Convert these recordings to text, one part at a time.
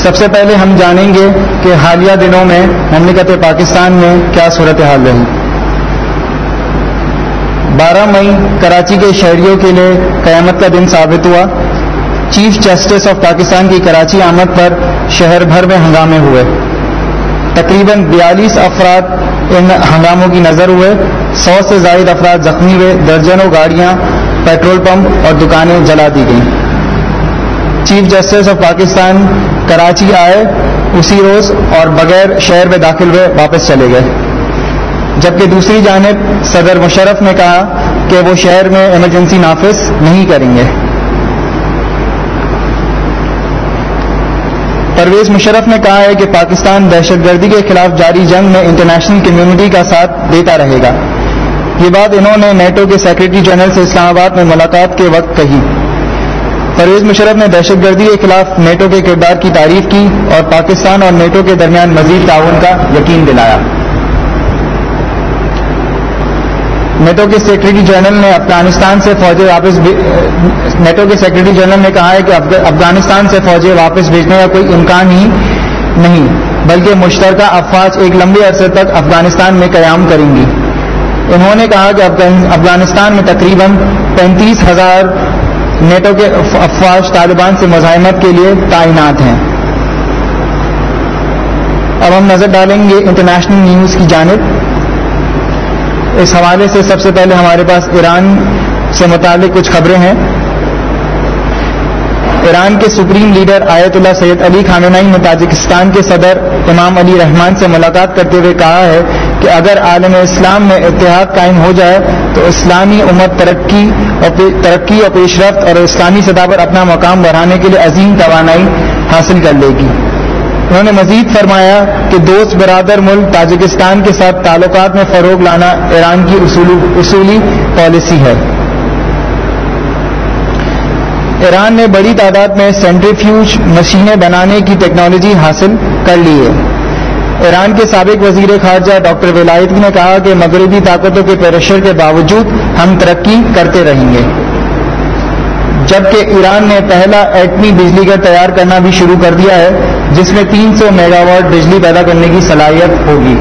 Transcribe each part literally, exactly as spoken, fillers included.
سب سے پہلے ہم جانیں گے کہ حالیہ دنوں میں مملکت پاکستان میں کیا صورتحال رہی۔ بارہ مئی کراچی کے شہریوں کے لیے قیامت کا دن ثابت ہوا۔ چیف جسٹس آف پاکستان کی کراچی آمد پر شہر بھر میں ہنگامے ہوئے۔ تقریباً بیالیس افراد ان ہنگاموں کی نظر ہوئے، سو سے زائد افراد زخمی ہوئے، درجنوں گاڑیاں، پیٹرول پمپ اور دکانیں جلا دی گئیں۔ Chief justice of Pakistan Karachi آئے اسی روز اور بغیر شہر میں داخل ہوئے واپس چلے گئے، جبکہ دوسری جانب صدر مشرف نے کہا کہ وہ شہر میں ایمرجنسی نافذ نہیں کریں گے۔ پرویز مشرف نے کہا ہے کہ پاکستان دہشت گردی کے خلاف جاری جنگ میں انٹرنیشنل کمیونٹی کا ساتھ دیتا رہے گا۔ یہ بات انہوں نے نیٹو کے سیکرٹری جنرل سے اسلام آباد میں ملاقات کے وقت کہی۔ پرویز مشرف نے دہشت گردی کے خلاف نیٹو کے کردار کی تعریف کی اور پاکستان اور نیٹو کے درمیان مزید تعاون کا یقین دلایا۔ نیٹو کے سیکرٹری جنرل نے افغانستان سے فوجیں واپس نیٹو کے سیکرٹری جنرل نے کہا ہے کہ افغانستان سے فوجیں واپس بھیجنے کا کوئی امکان ہی نہیں، بلکہ مشترکہ افواج ایک لمبے عرصے تک افغانستان میں قیام کریں گی۔ انہوں نے کہا کہ افغانستان میں تقریباً پینتیس ہزار نیٹو کے افواج طالبان سے مزاحمت کے لیے تعینات ہیں۔ اب ہم نظر ڈالیں گے انٹرنیشنل نیوز کی جانب۔ اس حوالے سے سب سے پہلے ہمارے پاس ایران سے متعلق کچھ خبریں ہیں۔ ایران کے سپریم لیڈر آیت اللہ سید علی خامنہ ای نے تاجکستان کے صدر امام علی رحمان سے ملاقات کرتے ہوئے کہا ہے کہ اگر عالم اسلام میں اتحاد قائم ہو جائے تو اسلامی امت ترقی اور ترقی اور پیش رفت اور اسلامی سطح پر اپنا مقام بڑھانے کے لیے عظیم توانائی حاصل کر لے گی۔ انہوں نے مزید فرمایا کہ دوست برادر ملک تاجکستان کے ساتھ تعلقات میں فروغ لانا ایران کی اصولی پالیسی ہے۔ ایران نے بڑی تعداد میں سینٹریفیوج مشینیں بنانے کی ٹیکنالوجی حاصل کر لی ہے۔ ایران کے سابق وزیر خارجہ ڈاکٹر ولایتی نے کہا کہ مغربی طاقتوں کے پریشر کے باوجود ہم ترقی کرتے رہیں گے، جبکہ ایران نے پہلا ایٹمی بجلی گھر تیار کرنا بھی شروع کر دیا ہے جس میں تین سو میگا واٹ بجلی پیدا کرنے کی صلاحیت ہوگی۔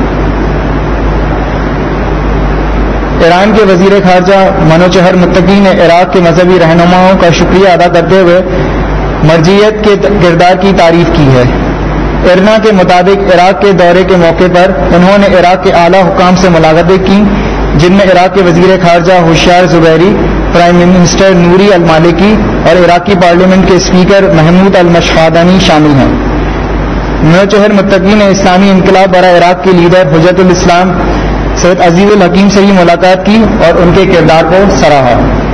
ایران کے وزیر خارجہ منوچہر متقی نے عراق کے مذہبی رہنماؤں کا شکریہ ادا کرتے ہوئے مرجعیت کے کردار کی تعریف کی ہے۔ ارنا کے مطابق عراق کے دورے کے موقع پر انہوں نے عراق کے اعلیٰ حکام سے ملاقاتیں کی، جن میں عراق کے وزیر خارجہ Hoshyar Zebari, prime minister Nouri al Maliki اور عراقی پارلیمنٹ کے اسپیکر محمود المشفادانی شامل ہیں۔ منوچہر متقی نے اسلامی انقلاب برائے عراق کے لیڈر حجت الاسلام سید عزیز الحکیم سے ہی ملاقات کی اور ان کے کردار کو سراہا۔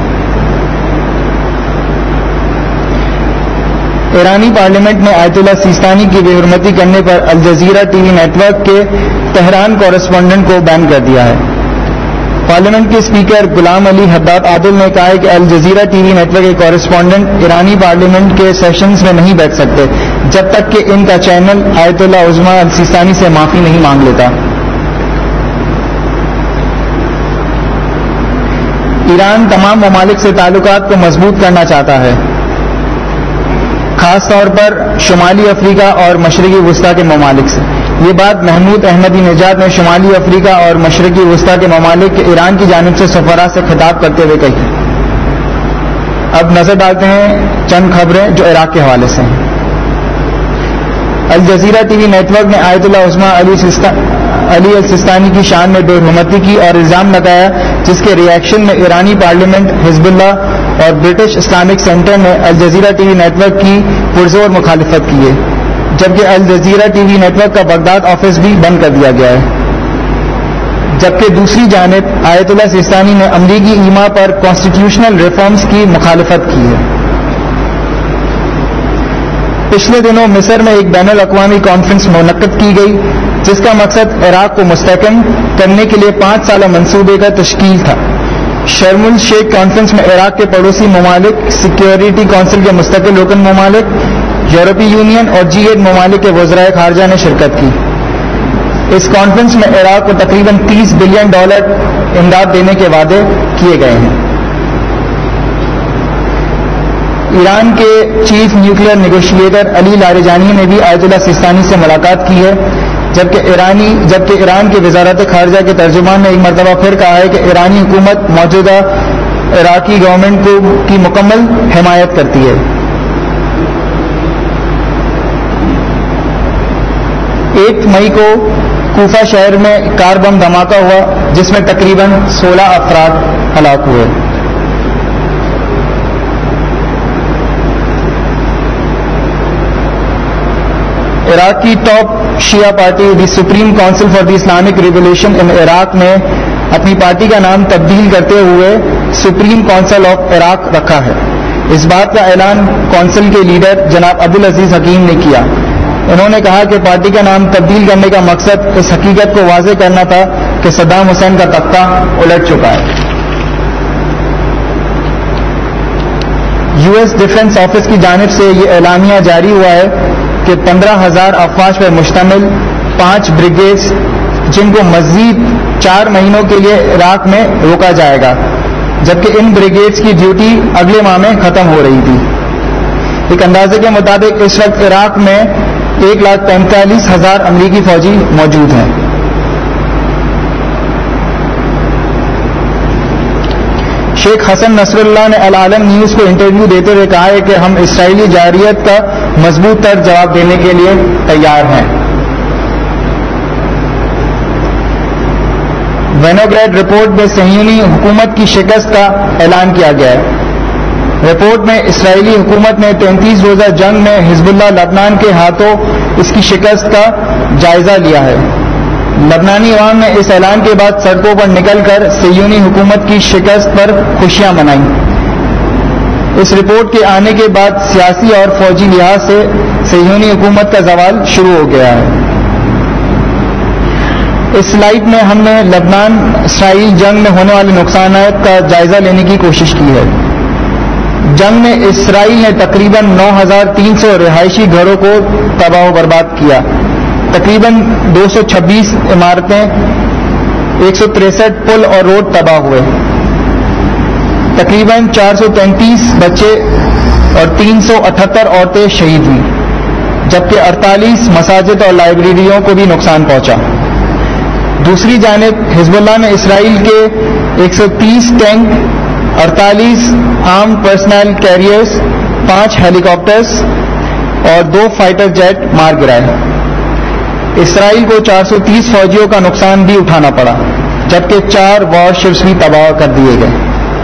ایرانی پارلیمنٹ نے آیت اللہ سیستانی کی بے حرمتی کرنے پر Al Jazeera TV network کے تہران کورسپونڈنٹ کو بین کر دیا ہے۔ پارلیمنٹ کے اسپیکر غلام علی حداد عادل نے کہا ہے کہ Al Jazeera TV network کے کورسپونڈنٹ ایرانی پارلیمنٹ کے سیشنز میں نہیں بیٹھ سکتے جب تک کہ ان کا چینل آیت اللہ عظمیٰ السیستانی سے معافی نہیں مانگ لیتا۔ ایران تمام ممالک سے تعلقات کو مضبوط کرنا چاہتا ہے، خاص طور پر شمالی افریقہ اور مشرقی وسطی کے ممالک سے۔ یہ بات محمود احمدی نژاد نے شمالی افریقہ اور مشرقی وسطی کے ممالک کے ایران کی جانب سے سفراء سے خطاب کرتے ہوئے کہی۔ اب نظر ڈالتے ہیں چند خبریں جو عراق کے حوالے سے ہیں۔ Al Jazeera TV network نے آیت اللہ عظمیٰ علی السیستانی کی شان میں بے حرمتی کی اور الزام لگایا، جس کے ری ایکشن میں ایرانی پارلیمنٹ، حزب اللہ اور برٹش اسلامک سینٹر نے Al Jazeera TV network کی پرزور مخالفت کی ہے، جبکہ Al Jazeera TV network کا بغداد آفس بھی بند کر دیا گیا ہے۔ جبکہ دوسری جانب آیت اللہ سیستانی نے امریکی ایما پر کانسٹیٹیوشنل ریفارمز کی مخالفت کی ہے۔ پچھلے دنوں مصر میں ایک بین الاقوامی کانفرنس منعقد کی گئی جس کا مقصد عراق کو مستحکم کرنے کے لیے پانچ سالہ منصوبے کا تشکیل تھا۔ شرم الشیخ کانفرنس میں عراق کے پڑوسی ممالک، سیکیورٹی کونسل کے مستقل رکن ممالک، یورپی یونین اور جی ایٹ ممالک کے وزرائے خارجہ نے شرکت کی۔ اس کانفرنس میں عراق کو تقریباً تیس بلین ڈالر امداد دینے کے وعدے کیے گئے ہیں۔ ایران کے chief nuclear negotiator Ali Larijani نے بھی آیت اللہ سیستانی سے ملاقات کی ہے، جبکہ ایرانی جبکہ ایران کی وزارت خارجہ کے ترجمان نے ایک مرتبہ پھر کہا ہے کہ ایرانی حکومت موجودہ عراقی گورنمنٹ کو کی مکمل حمایت کرتی ہے۔ ایک مئی کو کوفہ شہر میں کار بم دھماکہ ہوا جس میں تقریباً سولہ افراد ہلاک ہوئے۔ عراق کی ٹاپ شیعہ party the supreme council for the Islamic revolution in Iraq نے اپنی پارٹی کا نام تبدیل کرتے ہوئے سپریم کونسل آف عراق رکھا ہے۔ اس بات کا اعلان کونسل کے لیڈر جناب عبدالعزیز حکیم نے کیا۔ انہوں نے کہا کہ پارٹی کا نام تبدیل کرنے کا مقصد اس حقیقت کو واضح کرنا تھا کہ صدام حسین کا تختہ الٹ چکا ہے۔ یو ایس ڈیفنس آفس کی جانب سے یہ اعلامیہ جاری ہوا ہے کہ پندرہ ہزار افواج پر مشتمل پانچ بریگیڈز جن کو مزید چار مہینوں کے لیے عراق میں روکا جائے گا، جبکہ ان بریگیڈز کی ڈیوٹی اگلے ماہ میں ختم ہو رہی تھی۔ ایک اندازے کے مطابق اس وقت عراق میں ایک لاکھ پینتالیس ہزار امریکی فوجی موجود ہیں۔ شیخ حسن نصر اللہ نے العالم نیوز کو انٹرویو دیتے ہوئے کہا ہے کہ ہم اسرائیلی جارحیت کا مضبوط تر جواب دینے کے لیے تیار ہیں۔ وینوگریڈ رپورٹ میں صہیونی حکومت کی شکست کا اعلان کیا گیا ہے۔ رپورٹ میں اسرائیلی حکومت نے تینتیس روزہ جنگ میں حزب اللہ لبنان کے ہاتھوں اس کی شکست کا جائزہ لیا ہے۔ لبنانی عوام نے اس اعلان کے بعد سڑکوں پر نکل کر صہیونی حکومت کی شکست پر خوشیاں منائیں۔ اس رپورٹ کے آنے کے بعد سیاسی اور فوجی لحاظ سے صہیونی حکومت کا زوال شروع ہو گیا ہے۔ اس سلائیڈ میں ہم نے لبنان اسرائیل جنگ میں ہونے والے نقصانات کا جائزہ لینے کی کوشش کی ہے۔ جنگ میں اسرائیل نے تقریباً نو ہزار تین سو رہائشی گھروں کو تباہ و برباد کیا، تقریباً دو سو چھبیس عمارتیں، ایک سو تریسٹھ پل اور روڈ تباہ ہوئے، تقریباً چار سو تینتیس بچے اور تین سو اٹھہتر عورتیں شہید ہوئیں، جبکہ اڑتالیس مساجد اور لائبریریوں کو بھی نقصان پہنچا۔ دوسری جانب حزب اللہ نے اسرائیل کے ایک سو تیس ٹینک، اڑتالیس آرم پرسنل کیریئرز، پانچ ہیلی کاپٹرز اور دو فائٹر جیٹ مار گرائے۔ اسرائیل کو چار سو تیس فوجیوں کا نقصان بھی اٹھانا پڑا، جبکہ چار وار شپس بھی تباہ کر دیے گئے۔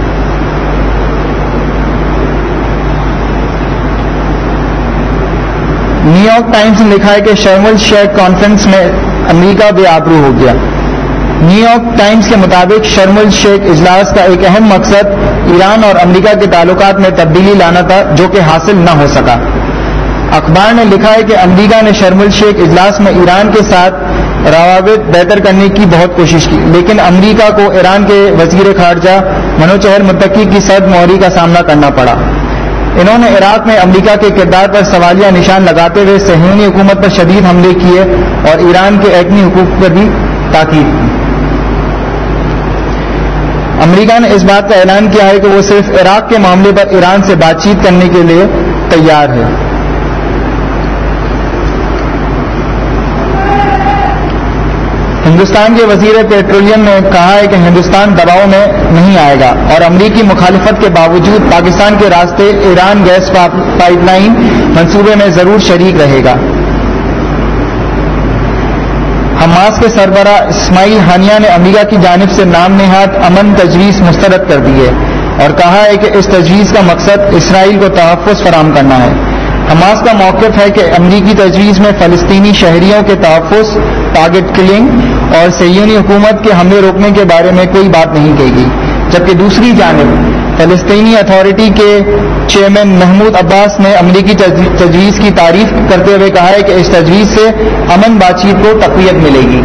نیو یارک ٹائمز نے لکھا ہے کہ شرم الشیخ کانفرنس میں امریکہ بے آبرو ہو گیا۔ نیو یارک ٹائمز کے مطابق شرم الشیخ اجلاس کا ایک اہم مقصد ایران اور امریکہ کے تعلقات میں تبدیلی لانا تھا، جو کہ حاصل نہ ہو سکا۔ اخبار نے لکھا ہے کہ امریکہ نے شرم الشیخ اجلاس میں ایران کے ساتھ روابط بہتر کرنے کی بہت کوشش کی، لیکن امریکہ کو ایران کے وزیر خارجہ منوچہر متقی کی سرد مہری کا سامنا کرنا پڑا۔ انہوں نے عراق میں امریکہ کے کردار پر سوالیہ نشان لگاتے ہوئے صہیونی حکومت پر شدید حملے کیے اور ایران کے ایٹمی حقوق پر بھی تاکید کی۔ امریکہ نے اس بات کا اعلان کیا ہے کہ وہ صرف عراق کے معاملے پر ایران سے بات چیت کرنے کے لیے تیار ہے۔ ہندوستان کے وزیر پیٹرولیم نے کہا ہے کہ ہندوستان دباؤ میں نہیں آئے گا اور امریکی مخالفت کے باوجود پاکستان کے راستے ایران گیس پائپ لائن منصوبے میں ضرور شریک رہے گا۔ حماس کے سربراہ اسماعیل ہانیہ نے امریکہ کی جانب سے نام نہاد امن تجویز مسترد کر دی ہے اور کہا ہے کہ اس تجویز کا مقصد اسرائیل کو تحفظ فراہم کرنا ہے۔ حماس کا موقف ہے کہ امریکی تجویز میں فلسطینی شہریوں کے تحفظ، ٹارگٹ کلنگ اور صہیونی حکومت کے حملے روکنے کے بارے میں کوئی بات نہیں کہی گئی، جبکہ دوسری جانب فلسطینی اتھارٹی کے چیئرمین محمود عباس نے امریکی تجویز کی تعریف کرتے ہوئے کہا ہے کہ اس تجویز سے امن بات چیت کو تقویت ملے گی۔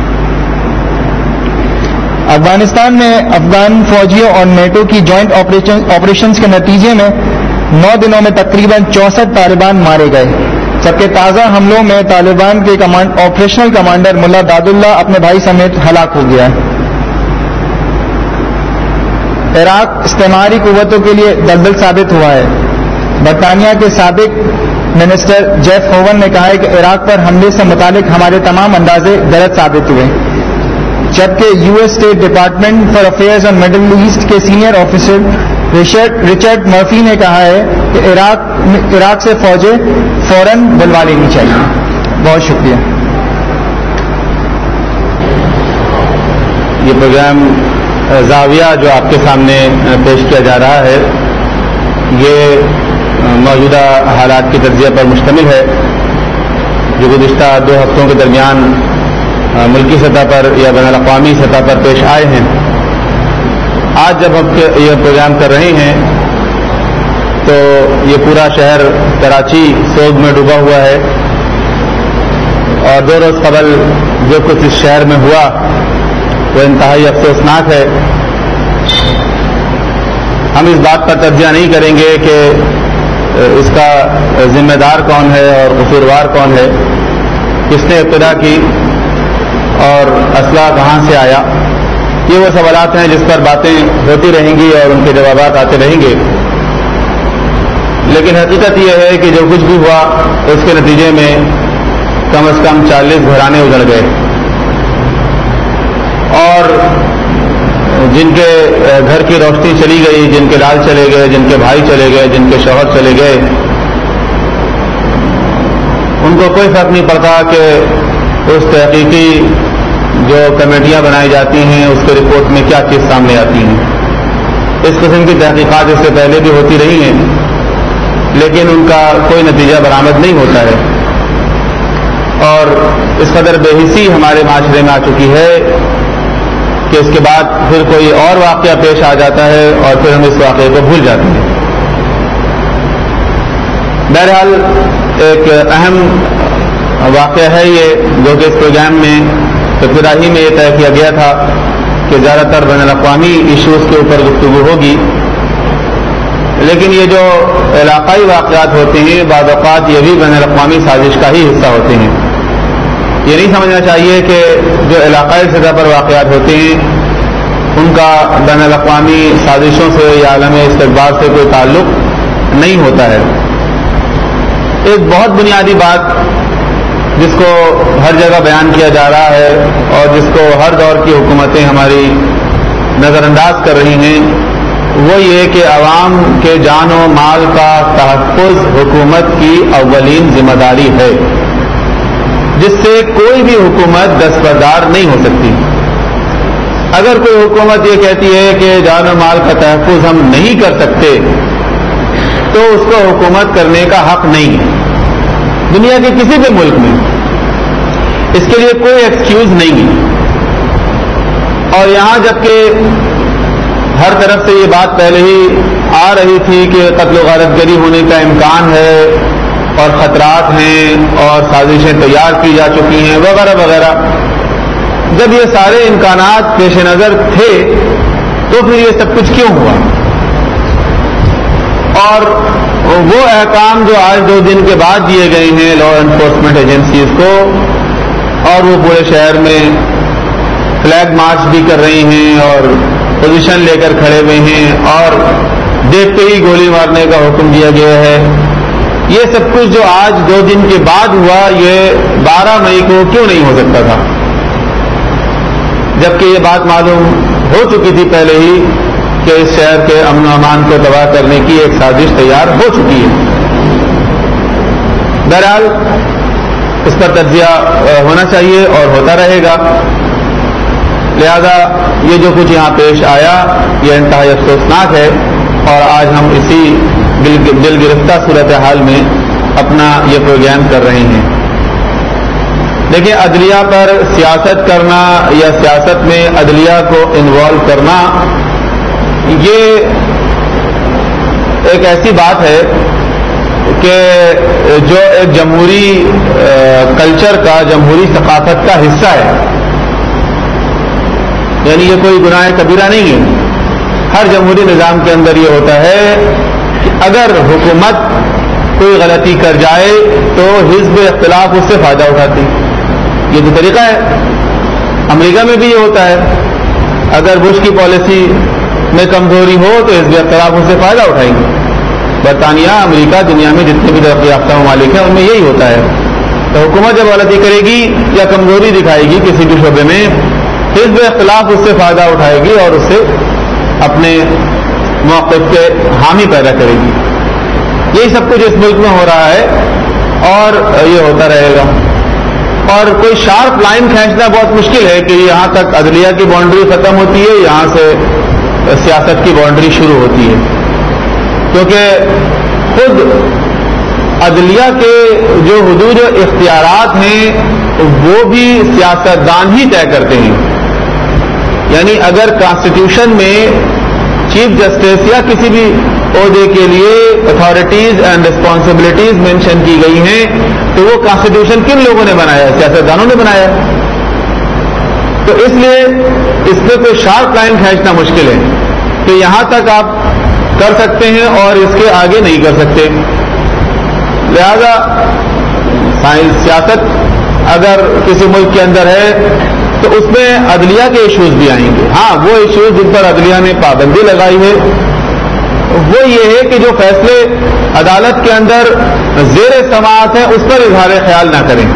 افغانستان میں افغان فوجیوں اور نیٹو کی جوائنٹ آپریشنز کے نتیجے میں نو دنوں میں تقریباً چونسٹھ طالبان مارے گئے، جبکہ تازہ حملوں میں طالبان کے آپریشنل کمانڈر ملا داد اللہ اپنے بھائی سمیت ہلاک ہو گیا۔ عراق استعماری قوتوں کے لیے دلدل ثابت ہوا ہے۔ برطانیہ کے سابق منسٹر جیف ہوون نے کہا ہے کہ عراق پر حملے سے متعلق ہمارے تمام اندازے غلط ثابت ہوئے، جبکہ U S state department for affairs on middle east کے سینئر آفیسر رچرڈ مرفی نے کہا ہے کہ عراق عراق سے فوجیں فوراً بلوا لینی چاہیے. بہت شکریہ. یہ پروگرام زاویہ جو آپ کے سامنے پیش کیا جا رہا ہے یہ موجودہ حالات کے تجزیہ پر مشتمل ہے جو گزشتہ دو ہفتوں کے درمیان ملکی سطح پر یا بین الاقوامی سطح پر پیش آئے ہیں. آج جب ہم یہ پروگرام کر رہے ہیں تو یہ پورا شہر کراچی سوگ میں ڈوبا ہوا ہے، اور دو روز قبل جو کچھ اس شہر میں ہوا وہ انتہائی افسوسناک ہے. ہم اس بات پر تجزیہ نہیں کریں گے کہ اس کا ذمہ دار کون ہے اور قصوروار کون ہے، کس نے ابتدا کی اور اسلحہ کہاں سے آیا. یہ وہ سوالات ہیں جس پر باتیں ہوتی رہیں گی اور ان کے جوابات آتے رہیں گے، لیکن حقیقت یہ ہے کہ جو کچھ بھی ہوا اس کے نتیجے میں کم از کم چالیس گھرانے اجڑ گئے، اور جن کے گھر کی روشنی چلی گئی، جن کے لال چلے گئے، جن کے بھائی چلے گئے، جن کے شوہر چلے گئے، ان کو کوئی فرق نہیں پڑتا کہ اس تحقیقی جو کمیٹیاں بنائی جاتی ہیں اس کے رپورٹ میں کیا چیز سامنے آتی ہیں. اس قسم کی تحقیقات اس سے پہلے بھی ہوتی رہی ہیں، لیکن ان کا کوئی نتیجہ برآمد نہیں ہوتا ہے، اور اس قدر بے حسی ہمارے معاشرے میں آ چکی ہے کہ اس کے بعد پھر کوئی اور واقعہ پیش آ جاتا ہے اور پھر ہم اس واقعے کو بھول جاتے ہیں. بہرحال ایک اہم واقعہ ہے یہ جو کہ اس پروگرام میں ابتدا ہی میں یہ طے کیا گیا تھا کہ زیادہ تر بین الاقوامی ایشوز کے اوپر گفتگو ہوگی، لیکن یہ جو علاقائی واقعات ہوتے ہیں بعض اوقات یہ بھی بین الاقوامی سازش کا ہی حصہ ہوتے ہیں. یہ نہیں سمجھنا چاہیے کہ جو علاقائی سطح پر واقعات ہوتے ہیں ان کا بین الاقوامی سازشوں سے یا عالم استقبال سے کوئی تعلق نہیں ہوتا ہے. ایک بہت بنیادی بات جس کو ہر جگہ بیان کیا جا رہا ہے اور جس کو ہر دور کی حکومتیں ہماری نظر انداز کر رہی ہیں وہ یہ کہ عوام کے جان و مال کا تحفظ حکومت کی اولین ذمہ داری ہے، جس سے کوئی بھی حکومت دستبردار نہیں ہو سکتی. اگر کوئی حکومت یہ کہتی ہے کہ جان و مال کا تحفظ ہم نہیں کر سکتے تو اس کو حکومت کرنے کا حق نہیں ہے دنیا کے کسی بھی ملک میں. اس کے لیے کوئی ایکسکیوز نہیں ہے. اور یہاں جبکہ ہر طرف سے یہ بات پہلے ہی آ رہی تھی کہ قتل و غارت گری ہونے کا امکان ہے اور خطرات ہیں اور سازشیں تیار کی جا چکی ہیں وغیرہ وغیرہ، جب یہ سارے امکانات پیش نظر تھے تو پھر یہ سب کچھ کیوں ہوا؟ اور وہ احکام جو آج دو دن کے بعد دیے گئے ہیں لا انفورسمنٹ ایجنسیز کو، اور وہ پورے شہر میں فلیگ مارچ بھی کر رہی ہیں اور پوزیشن لے کر کھڑے ہوئے ہیں اور دیکھتے ہی گولی مارنے کا حکم دیا گیا ہے، یہ سب کچھ جو آج دو دن کے بعد ہوا یہ بارہ مئی کو کیوں نہیں ہو سکتا تھا، جبکہ یہ بات معلوم ہو چکی تھی پہلے ہی کہ اس شہر کے امن و امان کو تباہ کرنے کی ایک سازش تیار ہو چکی ہے. بہرحال اس پر تجزیہ ہونا چاہیے اور ہوتا رہے گا. لہذا یہ جو کچھ یہاں پیش آیا یہ انتہائی افسوسناک ہے، اور آج ہم اسی دل گرفتہ صورتحال میں اپنا یہ پروگرام کر رہے ہیں. دیکھیں، عدلیہ پر سیاست کرنا یا سیاست میں عدلیہ کو انوالو کرنا یہ ایک ایسی بات ہے کہ جو ایک جمہوری کلچر کا، جمہوری ثقافت کا حصہ ہے. یعنی یہ کوئی گناہ کبیرہ نہیں ہے. ہر جمہوری نظام کے اندر یہ ہوتا ہے کہ اگر حکومت کوئی غلطی کر جائے تو حزب اختلاف اس سے فائدہ اٹھاتی. یہ تو طریقہ ہے. امریکہ میں بھی یہ ہوتا ہے. اگر بش کی پالیسی میں کمزوری ہو تو حزب اختلاف اس سے فائدہ اٹھائیں گے. برطانیہ، امریکہ، دنیا میں جتنے بھی ترقی یافتہ ممالک ہیں ان میں یہی ہوتا ہے. تو حکومت جب غلطی کرے گی یا کمزوری دکھائے گی کسی بھی شعبے میں، حزب اختلاف اس سے فائدہ اٹھائے گی اور اس سے اپنے موقف کے حامی پیدا کرے گی. یہی سب کچھ اس ملک میں ہو رہا ہے اور یہ ہوتا رہے گا. اور کوئی شارپ لائن کھینچنا بہت مشکل ہے کہ یہاں تک عدلیہ کی باؤنڈری ختم ہوتی ہے، یہاں سے سیاست کی باؤنڈری شروع ہوتی ہے. کیونکہ خود عدلیہ کے جو حدود و اختیارات ہیں وہ بھی سیاستدان ہی طے کرتے ہیں. یعنی اگر کانسٹیٹیوشن میں چیف جسٹس یا کسی بھی عہدے کے لیے اتھارٹیز اینڈ ریسپانسبلٹیز مینشن کی گئی ہیں تو وہ کانسٹیٹیوشن کن لوگوں نے بنایا؟ سیاستدانوں نے بنایا. تو اس لیے اس پہ کوئی شارپ لائن کھینچنا مشکل ہے کہ یہاں تک آپ کر سکتے ہیں اور اس کے آگے نہیں کر سکتے. لہذا سیاست اگر کسی ملک کے اندر ہے تو اس میں عدلیہ کے ایشوز بھی آئیں گے. ہاں وہ ایشوز جن پر عدلیہ نے پابندی لگائی ہے وہ یہ ہے کہ جو فیصلے عدالت کے اندر زیر سماعت ہیں اس پر اظہار خیال نہ کریں.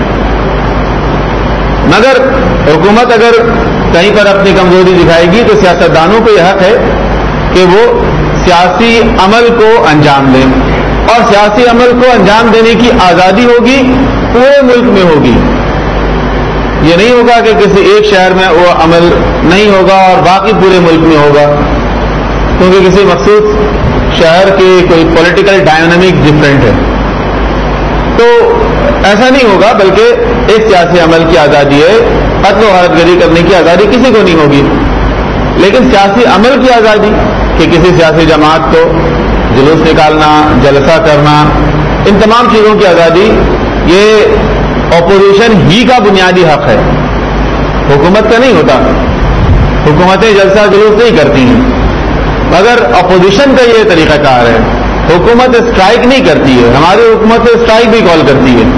مگر حکومت اگر کہیں پر اپنی کمزوری دکھائے گی تو سیاستدانوں کو یہ حق ہے کہ وہ سیاسی عمل کو انجام دیں، اور سیاسی عمل کو انجام دینے کی آزادی ہوگی پورے ملک میں ہوگی. یہ نہیں ہوگا کہ کسی ایک شہر میں وہ عمل نہیں ہوگا اور باقی پورے ملک میں ہوگا کیونکہ کسی مخصوص شہر کی کوئی پولیٹیکل ڈائنامک ڈفرینٹ ہے. تو ایسا نہیں ہوگا، بلکہ ایک سیاسی عمل کی آزادی ہے. قتل و غارت گری کرنے کی آزادی کسی کو نہیں ہوگی، لیکن سیاسی عمل کی آزادی کہ کسی سیاسی جماعت کو جلوس نکالنا، جلسہ کرنا، ان تمام چیزوں کی آزادی یہ اپوزیشن ہی کا بنیادی حق ہے، حکومت کا نہیں ہوتا. حکومتیں جلسہ جلوس نہیں کرتی ہیں، مگر اپوزیشن کا یہ طریقہ کار ہے. حکومت اسٹرائک نہیں کرتی ہے، ہماری حکومت اسٹرائک بھی کال کرتی ہے.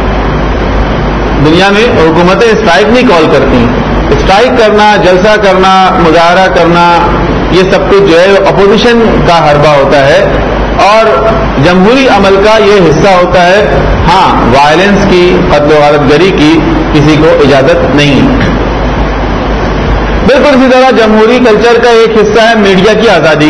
دنیا میں حکومتیں اسٹرائک نہیں کال کرتی. اسٹرائک کرنا، جلسہ کرنا، مظاہرہ کرنا، یہ سب کچھ جو ہے اپوزیشن کا حربہ ہوتا ہے اور جمہوری عمل کا یہ حصہ ہوتا ہے. ہاں، وائلنس کی، قتل و غارت گری کی کسی کو اجازت نہیں. بالکل اسی طرح جمہوری کلچر کا ایک حصہ ہے میڈیا کی آزادی،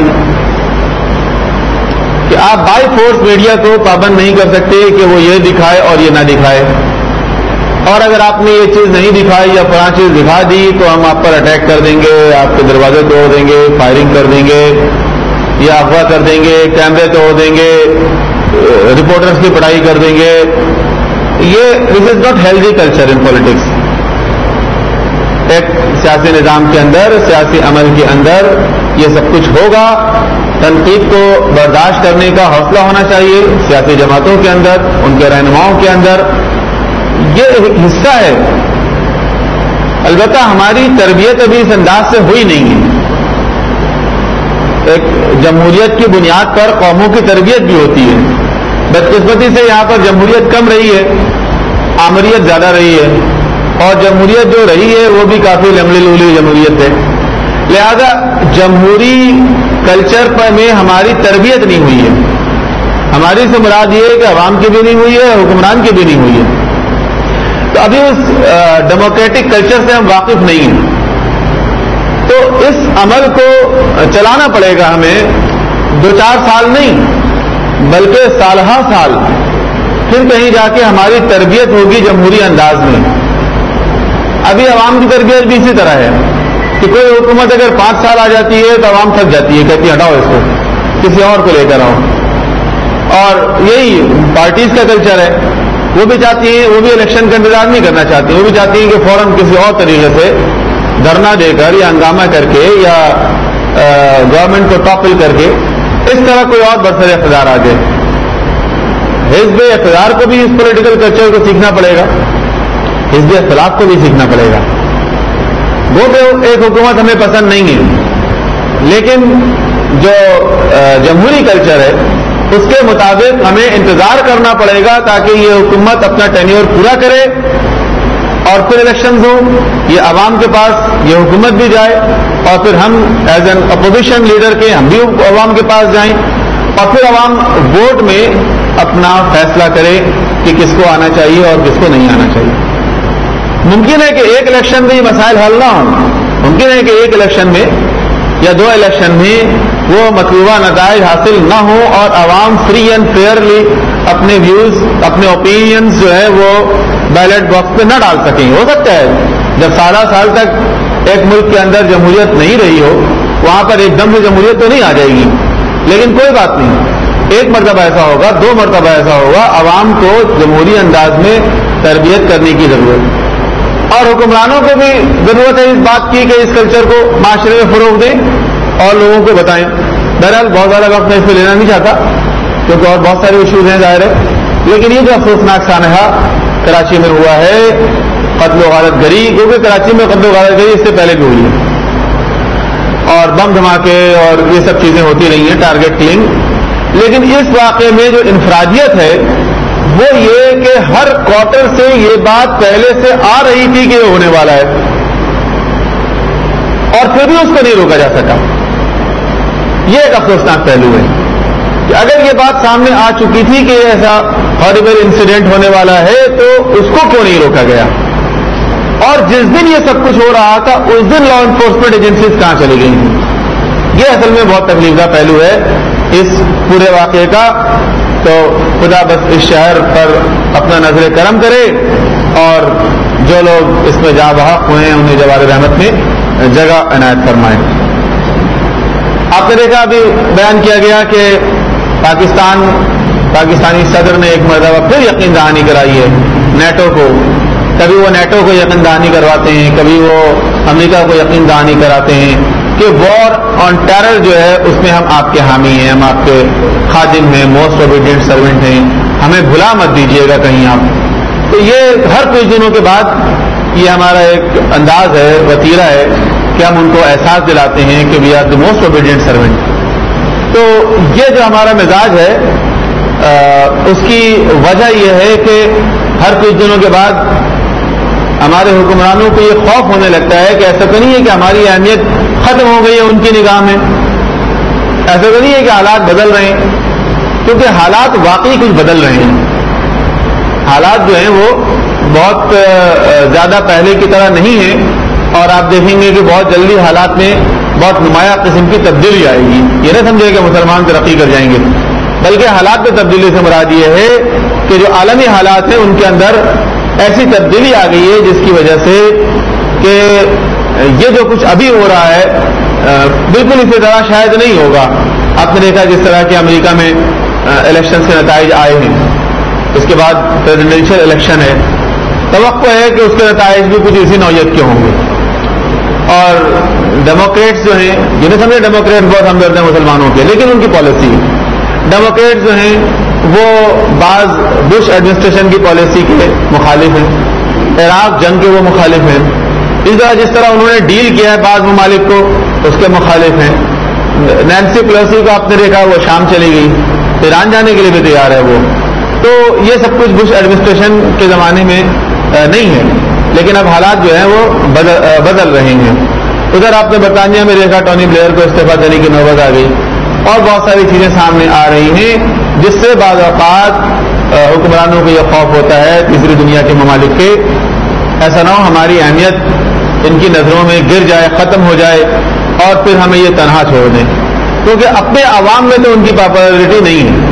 کہ آپ بائی فورس میڈیا کو پابند نہیں کر سکتے کہ وہ یہ دکھائے اور یہ نہ دکھائے، اور اگر آپ نے یہ چیز نہیں دکھائی یا فلاں چیز دکھا دی تو ہم آپ پر اٹیک کر دیں گے، آپ کے دروازے توڑ دیں گے، فائرنگ کر دیں گے یا اغوا کر دیں گے، کیمرے توڑ دیں گے، رپورٹرز کی پڑھائی کر دیں گے. یہ this is not healthy culture in politics. ایک سیاسی نظام کے اندر، سیاسی عمل کے اندر یہ سب کچھ ہوگا. تنقید کو برداشت کرنے کا حوصلہ ہونا چاہیے سیاسی جماعتوں کے اندر، ان کے رہنماؤں کے اندر. یہ ایک حصہ ہے. البتہ ہماری تربیت ابھی اس انداز سے ہوئی نہیں ہے. ایک جمہوریت کی بنیاد پر قوموں کی تربیت بھی ہوتی ہے. بدقسمتی سے یہاں پر جمہوریت کم رہی ہے، آمریت زیادہ رہی ہے، اور جمہوریت جو رہی ہے وہ بھی کافی لمڑی لولی جمہوریت ہے. لہذا جمہوری کلچر پر میں ہماری تربیت نہیں ہوئی ہے. ہماری سے مراد یہ ہے کہ عوام کی بھی نہیں ہوئی ہے، حکمران کی بھی نہیں ہوئی ہے. تو ابھی اس ڈیموکریٹک کلچر سے ہم واقف نہیں ہیں. تو اس عمل کو چلانا پڑے گا ہمیں دو چار سال نہیں بلکہ سالہ سال. پھر کہیں جا کے ہماری تربیت ہوگی جمہوری انداز میں. ابھی عوام کی تربیت بھی اسی طرح ہے کہ کوئی حکومت اگر پانچ سال آ جاتی ہے تو عوام تھک جاتی ہے، کہتی ہے ہٹاؤ اس کو، کسی اور کو لے کر آؤ. اور یہی پارٹیز کا کلچر ہے. وہ بھی چاہتی ہیں، وہ بھی الیکشن کا انتظار نہیں کرنا چاہتی، وہ بھی چاہتی ہیں کہ فوراً کسی اور طریقے سے دھرنا دے کر یا ہنگامہ کر کے یا گورنمنٹ کو ٹاپل کر کے اس طرح کوئی اور برسر اقتدار آ جائے. حزب اقتدار کو بھی اس پولیٹیکل کلچر کو سیکھنا پڑے گا، حزب اختلاف کو بھی سیکھنا پڑے گا. وہ تو ایک حکومت ہمیں پسند نہیں ہے، لیکن جو جمہوری کلچر ہے اس کے مطابق ہمیں انتظار کرنا پڑے گا تاکہ یہ حکومت اپنا ٹینیور پورا کرے اور پھر الیکشنز ہوں، یہ عوام کے پاس یہ حکومت بھی جائے اور پھر ہم ایز این اپوزیشن لیڈر کے ہم بھی عوام کے پاس جائیں اور پھر عوام ووٹ میں اپنا فیصلہ کرے کہ کس کو آنا چاہیے اور کس کو نہیں آنا چاہیے. ممکن ہے کہ ایک الیکشن میں یہ مسائل حل نہ ہوں, ممکن ہے کہ ایک الیکشن میں یا دو الیکشن میں وہ مطلوبہ نتائج حاصل نہ ہوں اور عوام فری اینڈ فیئرلی اپنے ویوز, اپنے اوپینینز جو ہے وہ بیلٹ باکس پہ نہ ڈال سکیں. ہو سکتا ہے جب سالہ سال تک ایک ملک کے اندر جمہوریت نہیں رہی ہو, وہاں پر ایک دم سے جمہوریت تو نہیں آ جائے گی, لیکن کوئی بات نہیں, ایک مرتبہ ایسا ہوگا, دو مرتبہ ایسا ہوگا, عوام کو جمہوری انداز میں تربیت کرنے کی ضرورت, اور حکمرانوں کو بھی ضرورت ہے اس بات کی کہ اس کلچر کو معاشرے میں فروغ دیں اور لوگوں کو بتائیں. بہرحال بہت زیادہ وقت میں اس پہ لینا نہیں چاہتا کیونکہ اور بہت سارے ایشوز ہیں ظاہر ہے, لیکن یہ جو افسوسناک سانحہ کراچی میں ہوا ہے, قتل و غارت گری, کیونکہ کراچی میں قتل و غارت گری اس سے پہلے بھی ہوئی ہے اور بم دھماکے اور یہ سب چیزیں ہوتی رہی ہیں, ٹارگیٹ کلنگ, لیکن اس واقعے میں جو انفرادیت ہے وہ یہ کہ ہر کوارٹر سے یہ بات پہلے سے آ رہی تھی کہ یہ ہونے والا ہے اور پھر بھی اس کو نہیں روکا جا سکا. یہ ایک افسوسناک پہلو ہے کہ اگر یہ بات سامنے آ چکی تھی کہ ایسا ہارریبل انسیڈنٹ ہونے والا ہے تو اس کو کیوں نہیں روکا گیا, اور جس دن یہ سب کچھ ہو رہا تھا اس دن لا انفورسمنٹ ایجنسیز کہاں چلی گئی تھیں. یہ اصل میں بہت تکلیف دہ پہلو ہے اس پورے واقعے کا. تو خدا بس اس شہر پر اپنا نظر کرم کرے اور جو لوگ اس میں جاں بحق ہوئے ہیں انہیں جوار رحمت میں جگہ عنایت فرمائیں. آپ نے دیکھا ابھی بیان کیا گیا کہ پاکستان پاکستانی صدر نے ایک مرتبہ پھر یقین دہانی کرائی ہے نیٹو کو. کبھی وہ نیٹو کو یقین دہانی کرواتے ہیں, کبھی وہ امریکہ کو یقین دہانی کراتے ہیں کہ وار آن ٹیرر جو ہے اس میں ہم آپ کے حامی ہیں, ہم آپ کے خادم ہیں, موسٹ اوبیڈینٹ سرونٹ ہیں, ہمیں بھلا مت دیجیے گا کہیں آپ. تو یہ ہر کچھ دنوں کے بعد یہ ہمارا ایک انداز ہے, وتیرہ ہے کہ ہم ان کو احساس دلاتے ہیں کہ we are the most obedient servant. تو یہ جو ہمارا مزاج ہے اس کی وجہ یہ ہے کہ ہر کچھ دنوں کے بعد ہمارے حکمرانوں کو یہ خوف ہونے لگتا ہے کہ ایسا تو نہیں ہے کہ ہماری اہمیت ختم ہو گئی ہے ان کی نگاہ میں, ایسا تو نہیں ہے کہ حالات بدل رہے ہیں, کیونکہ حالات واقعی کچھ بدل رہے ہیں. حالات جو ہیں وہ بہت زیادہ پہلے کی طرح نہیں ہیں اور آپ دیکھیں گے کہ بہت جلدی حالات میں بہت نمایاں قسم کی تبدیلی آئے گی. یہ نہ سمجھے کہ مسلمان ترقی کر جائیں گے, بلکہ حالات میں تبدیلی سے مراد یہ ہے کہ جو عالمی حالات ہیں ان کے اندر ایسی تبدیلی آ گئی ہے جس کی وجہ سے کہ یہ جو کچھ ابھی ہو رہا ہے بالکل اسی طرح شاید نہیں ہوگا. آپ نے دیکھا جس طرح کہ امریکہ میں الیکشن کے نتائج آئے ہیں, اس کے بعد پریزیڈینشیل الیکشن ہے, توقع ہے کہ اس کے نتائج بھی کچھ اسی نوعیت کے ہوں گے. اور ڈیموکریٹس جو ہیں, جنہیں سمجھے ڈیموکریٹ بہت ہمدرد ہیں مسلمانوں کے, لیکن ان کی پالیسی, ڈیموکریٹ جو ہیں وہ بعض بش ایڈمنسٹریشن کی پالیسی کے مخالف ہیں, عراق جنگ کے وہ مخالف ہیں, اس طرح جس طرح انہوں نے ڈیل کیا ہے بعض ممالک کو اس کے مخالف ہیں. نینسی پیلوسی کو آپ نے دیکھا وہ شام چلی گئی, ایران جانے کے لیے بھی تیار ہے وہ. تو یہ سب کچھ بش ایڈمنسٹریشن کے زمانے میں نہیں ہے, لیکن اب حالات جو ہیں وہ بدل, بدل رہے ہیں. ادھر آپ نے برطانیہ میں دیکھا ٹونی بلیئر کو استعفیٰ دینے کی نوبت آ گئی اور بہت ساری چیزیں سامنے آ رہی ہیں جس سے بعض اوقات حکمرانوں کو یہ خوف ہوتا ہے تیسری دنیا کے ممالک کے, ایسا نہ ہو ہماری اہمیت ان کی نظروں میں گر جائے, ختم ہو جائے اور پھر ہمیں یہ تنہا چھوڑ دیں. کیونکہ اپنے عوام میں تو ان کی پاپولیرٹی نہیں ہے.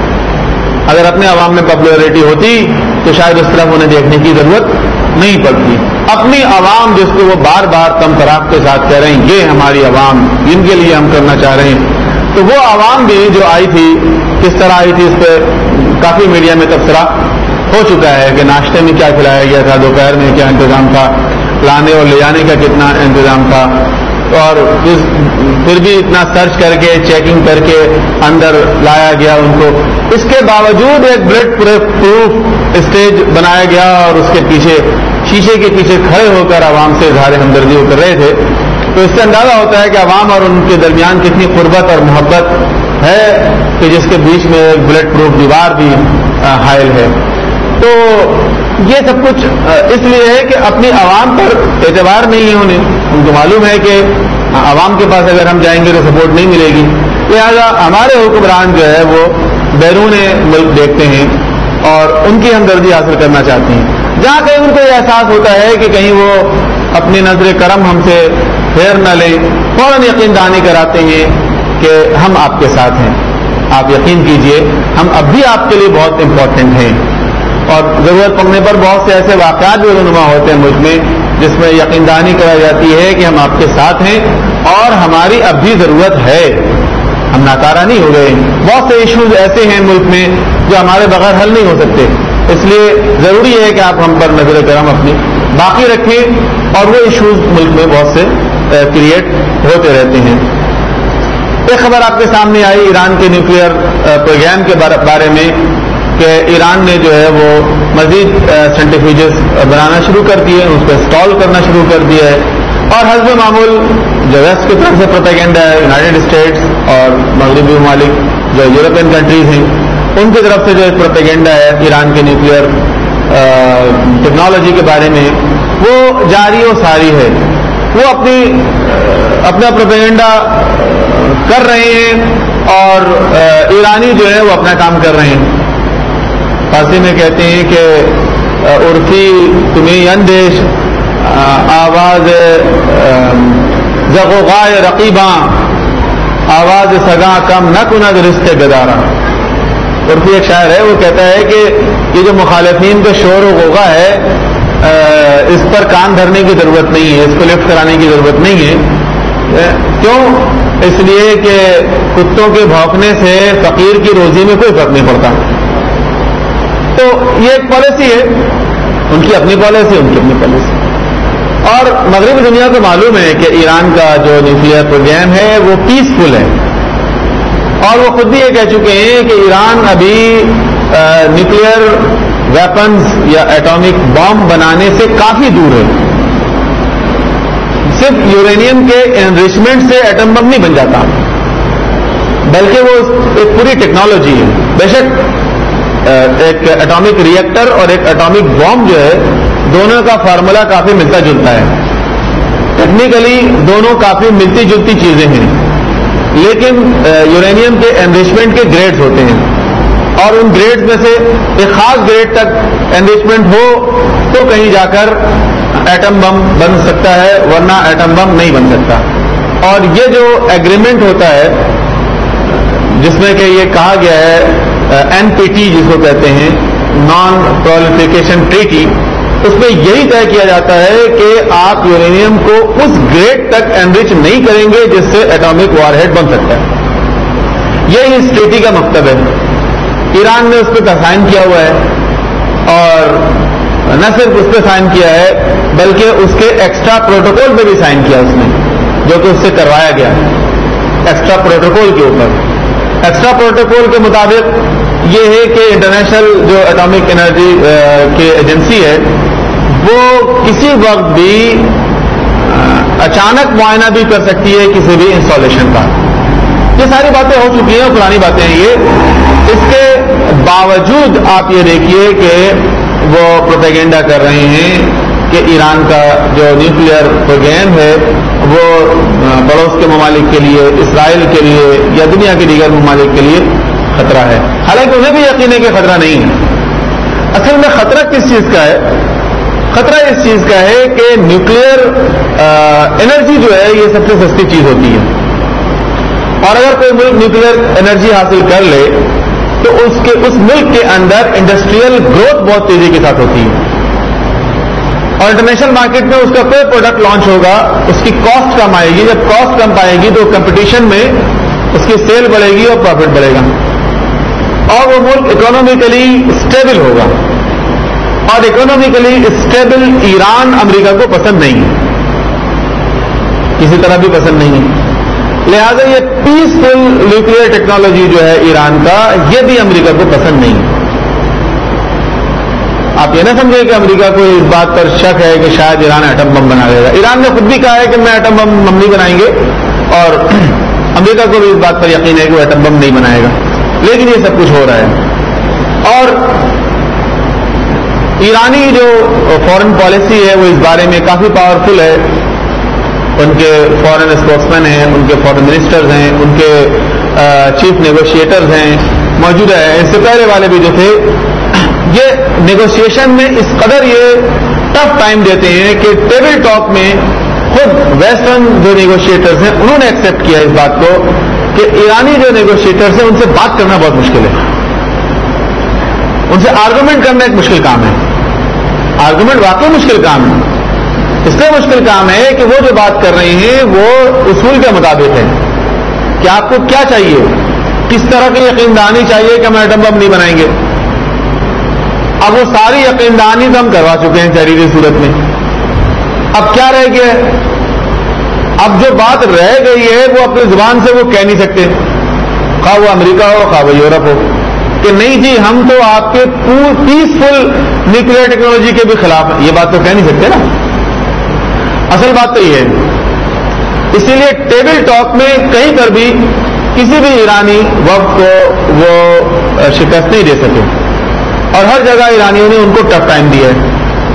اگر اپنے عوام میں پاپولیرٹی ہوتی تو شاید اس طرف انہیں دیکھنے کی ضرورت نہیں پڑتی. اپنی عوام جس کو وہ بار بار کم فراق کے ساتھ کہہ رہے ہیں یہ ہماری عوام, جن کے لیے ہم کرنا چاہ رہے ہیں, تو وہ عوام بھی جو آئی تھی کس طرح آئی تھی اس پہ کافی میڈیا میں تبصرہ ہو چکا ہے کہ ناشتے میں کیا کھلایا گیا تھا, دوپہر میں کیا انتظام تھا, لانے اور لے جانے کا کتنا انتظام تھا, اور پھر بھی اتنا سرچ کر کے چیکنگ کر کے اندر لایا گیا ان کو. اس کے باوجود ایک بلڈ پروف اسٹیج بنایا گیا اور اس کے پیچھے شیشے کے پیچھے کھڑے ہو کر عوام سے اظہار ہمدردی کر رہے تھے. تو اس سے اندازہ ہوتا ہے کہ عوام اور ان کے درمیان کتنی قربت اور محبت ہے کہ جس کے بیچ میں ایک بلڈ پروف دیوار بھی حائل ہے. تو یہ سب کچھ اس لیے ہے کہ اپنی عوام پر اعتبار نہیں ہے انہیں. ان کو معلوم ہے کہ عوام کے پاس اگر ہم جائیں گے تو سپورٹ نہیں ملے گی, لہذا ہمارے حکمران جو ہے وہ بیرون ملک دیکھتے ہیں اور ان کی ہمدردی حاصل کرنا چاہتے ہیں. جہاں کہیں ان کو یہ احساس ہوتا ہے کہ کہیں وہ اپنی نظر کرم ہم سے پھیر نہ لیں, فوراً یقین دہانی کراتے ہیں کہ ہم آپ کے ساتھ ہیں, آپ یقین کیجئے ہم اب بھی آپ کے لیے بہت امپورٹنٹ ہیں. اور ضرورت پڑنے پر بہت سے ایسے واقعات بھی رونما ہوتے ہیں ملک میں جس میں یقین دہانی کرائی جاتی ہے کہ ہم آپ کے ساتھ ہیں اور ہماری اب بھی ضرورت ہے, ہم ناکارہ نہیں ہو گئے. بہت سے ایشوز ایسے ہیں ملک میں جو ہمارے بغیر حل نہیں ہو سکتے, اس لیے ضروری ہے کہ آپ ہم پر نظر کرم اپنی باقی رکھیں, اور وہ ایشوز ملک میں بہت سے کریٹ ہوتے رہتے ہیں. ایک خبر آپ کے سامنے آئی ایران کے نیوکلیئر پروگرام کے بارے میں کہ ایران نے جو ہے وہ مزید سینٹریفیوجز بنانا شروع کر دیے, اس کو انسٹال کرنا شروع کر دیا ہے, اور حسب معمول جو ویسٹ کی طرف سے پروپیگنڈا ہے, یونائٹڈ اسٹیٹس اور مغربی ممالک جو یورپین کنٹریز ہیں ان کی طرف سے جو پروپیگنڈا ہے ایران کے نیوکلیئر ٹیکنالوجی کے بارے میں, وہ جاری و ساری ہے. وہ اپنی اپنا پروپیگنڈا کر رہے ہیں اور ایرانی جو ہے وہ اپنا کام کر رہے ہیں. فارسی میں کہتے ہیں کہ عرفی تمہیں اندیش آواز زغوغائے رقیباں آواز سگاں کم نہ کند رشتے گدارا. عرفی ایک شاعر ہے, وہ کہتا ہے کہ یہ جو مخالفین کا شور و غوغا ہے اس پر کان دھرنے کی ضرورت نہیں ہے, اس کو لفٹ کرانے کی ضرورت نہیں ہے. کیوں؟ اس لیے کہ کتوں کے بھونکنے سے فقیر کی روزی میں کوئی فرق نہیں پڑتا. تو یہ ایک پالیسی ہے, ان کی اپنی پالیسی, ان کی اپنی پالیسی. اور مغربی دنیا کو معلوم ہے کہ ایران کا جو نیوکلیئر پروگرام ہے وہ پیسفل ہے, اور وہ خود بھی یہ کہہ چکے ہیں کہ ایران ابھی نیوکلیئر ویپنز یا ایٹامک بام بنانے سے کافی دور ہے. صرف یورینیم کے انریچمنٹ سے ایٹم بم نہیں بن جاتا, بلکہ وہ ایک پوری ٹیکنالوجی ہے. بے شک ایک ایٹامک ری ایکٹر اور ایک ایٹامک بام جو ہے دونوں کا فارمولا کافی ملتا جلتا ہے, ٹیکنیکلی دونوں کافی ملتی جلتی چیزیں ہیں, لیکن یورینیم کے انریچمنٹ کے گریڈز ہوتے ہیں, اور ان گریڈز میں سے ایک خاص گریڈ تک انریچمنٹ ہو تو کہیں جا کر ایٹم بم بن سکتا ہے, ورنہ ایٹم بم نہیں بن سکتا. اور یہ جو ایگریمنٹ ہوتا ہے جس میں کہ یہ کہا گیا ہے این پی ٹی جس کو کہتے ہیں, نان پرولیفریکیشن ٹریٹی, اس میں یہی طے کیا جاتا ہے کہ آپ یورینیم کو اس گریڈ تک انرچ نہیں کریں گے جس سے ایٹامک وار ہیڈ بن سکتا ہے. یہی اس ٹریٹی کا مقصد ہے. ایران نے اس پہ سائن کیا ہوا ہے, اور نہ صرف اس پہ سائن کیا ہے بلکہ اس کے ایکسٹرا پروٹوکول پہ بھی سائن کیا اس نے, جو کہ اس سے کروایا گیا ایکسٹرا پروٹوکول کے اوپر. ایکسٹرا پروٹوکول کے مطابق یہ ہے کہ انٹرنیشنل جو ایٹامک انرجی کی ایجنسی ہے وہ کسی وقت بھی اچانک معائنہ بھی کر سکتی ہے کسی بھی انسٹالیشن کا. یہ ساری باتیں ہو چکی ہیں, پرانی باتیں ہیں یہ. اس کے باوجود آپ یہ دیکھیے کہ وہ پروپیگنڈا کر رہے ہیں کہ ایران کا جو نیوکلیئر پروگرام ہے وہ پڑوس کے ممالک کے لیے, اسرائیل کے لیے یا دنیا کے دیگر ممالک کے لیے خطرہ ہے. حالانکہ انہیں بھی یقین ہے کہ خطرہ نہیں ہے. اصل میں خطرہ کس چیز کا ہے؟ خطرہ اس چیز کا ہے کہ نیوکلیئر انرجی جو ہے یہ سب سے سستی چیز ہوتی ہے, اور اگر کوئی ملک نیوکلیئر انرجی حاصل کر لے تو اس کے اس ملک کے اندر انڈسٹریل گروتھ بہت تیزی کے ساتھ ہوتی ہے, اور انٹرنیشنل مارکیٹ میں اس کا کوئی پروڈکٹ لانچ ہوگا اس کی کاسٹ کم آئے گی. جب کاسٹ کم پائے گی تو کمپٹیشن میں اس کی سیل بڑھے گی اور پروفٹ بڑھے گا, اور وہ ملک اکنامیکلی اسٹیبل ہوگا. اور اکنامیکلی اسٹیبل ایران امریکہ کو پسند نہیں ہے, کسی طرح بھی پسند نہیں ہے. لہذا یہ پیسفل نیوکلیئر ٹیکنالوجی جو ہے ایران کا, یہ بھی امریکہ کو پسند نہیں ہے. آپ یہ نہ سمجھیں کہ امریکہ کو اس بات پر شک ہے کہ شاید ایران ایٹم بم بنا لے گا. ایران نے خود بھی کہا ہے کہ میں ایٹم بم ہم نہیں بنائیں گے, اور امریکہ کو بھی اس بات پر یقین ہے کہ وہ ایٹم بم نہیں بنائے گا. لیکن یہ سب کچھ ہو رہا ہے, اور ایرانی جو فورن پالیسی ہے وہ اس بارے میں کافی پاورفل ہے. ان کے فورن اسپوکس مین ہیں, ان کے فورن منسٹرز ہیں, ان کے چیف نیگوشیٹرز ہیں موجودہ ہیں، اس سے پہلے والے بھی جو تھے، یہ نیگوشیشن میں اس قدر یہ ٹف ٹائم دیتے ہیں کہ ٹیبل ٹاک میں خود ویسٹرن جو نیگوشیٹرز ہیں انہوں نے ایکسپٹ کیا اس بات کو کہ ایرانی جو نیگوشیٹرز ہیں ان سے بات کرنا بہت مشکل ہے، ان سے آرگومنٹ کرنا ایک مشکل کام ہے، آرگومنٹ واقعی مشکل کام ہے، اس لیے مشکل کام ہے کہ وہ جو بات کر رہے ہیں وہ اصول کے مطابق ہے کہ آپ کو کیا چاہیے، کس طرح کی یقین دہانی چاہیے کہ ہم ایٹم بم نہیں بنائیں گے۔ اب وہ ساری یقین دہانی تو ہم کروا چکے ہیں تحریری صورت میں، اب کیا رہ گیا ہے؟ اب جو بات رہ گئی ہے وہ اپنی زبان سے وہ کہہ نہیں سکتے، خواہ وہ امریکہ ہو خواہ وہ یورپ ہو، کہ نہیں جی ہم تو آپ کے پیسفل نیوکلیر ٹیکنالوجی کے بھی خلاف ہیں، یہ بات تو کہہ نہیں سکتے نا۔ اصل بات تو یہ ہے، اسی لیے ٹیبل ٹاک میں کہیں پر بھی کسی بھی ایرانی وفد کو وہ شکست نہیں دے سکے، اور ہر جگہ ایرانیوں نے ان کو ٹف ٹائم دیا ہے۔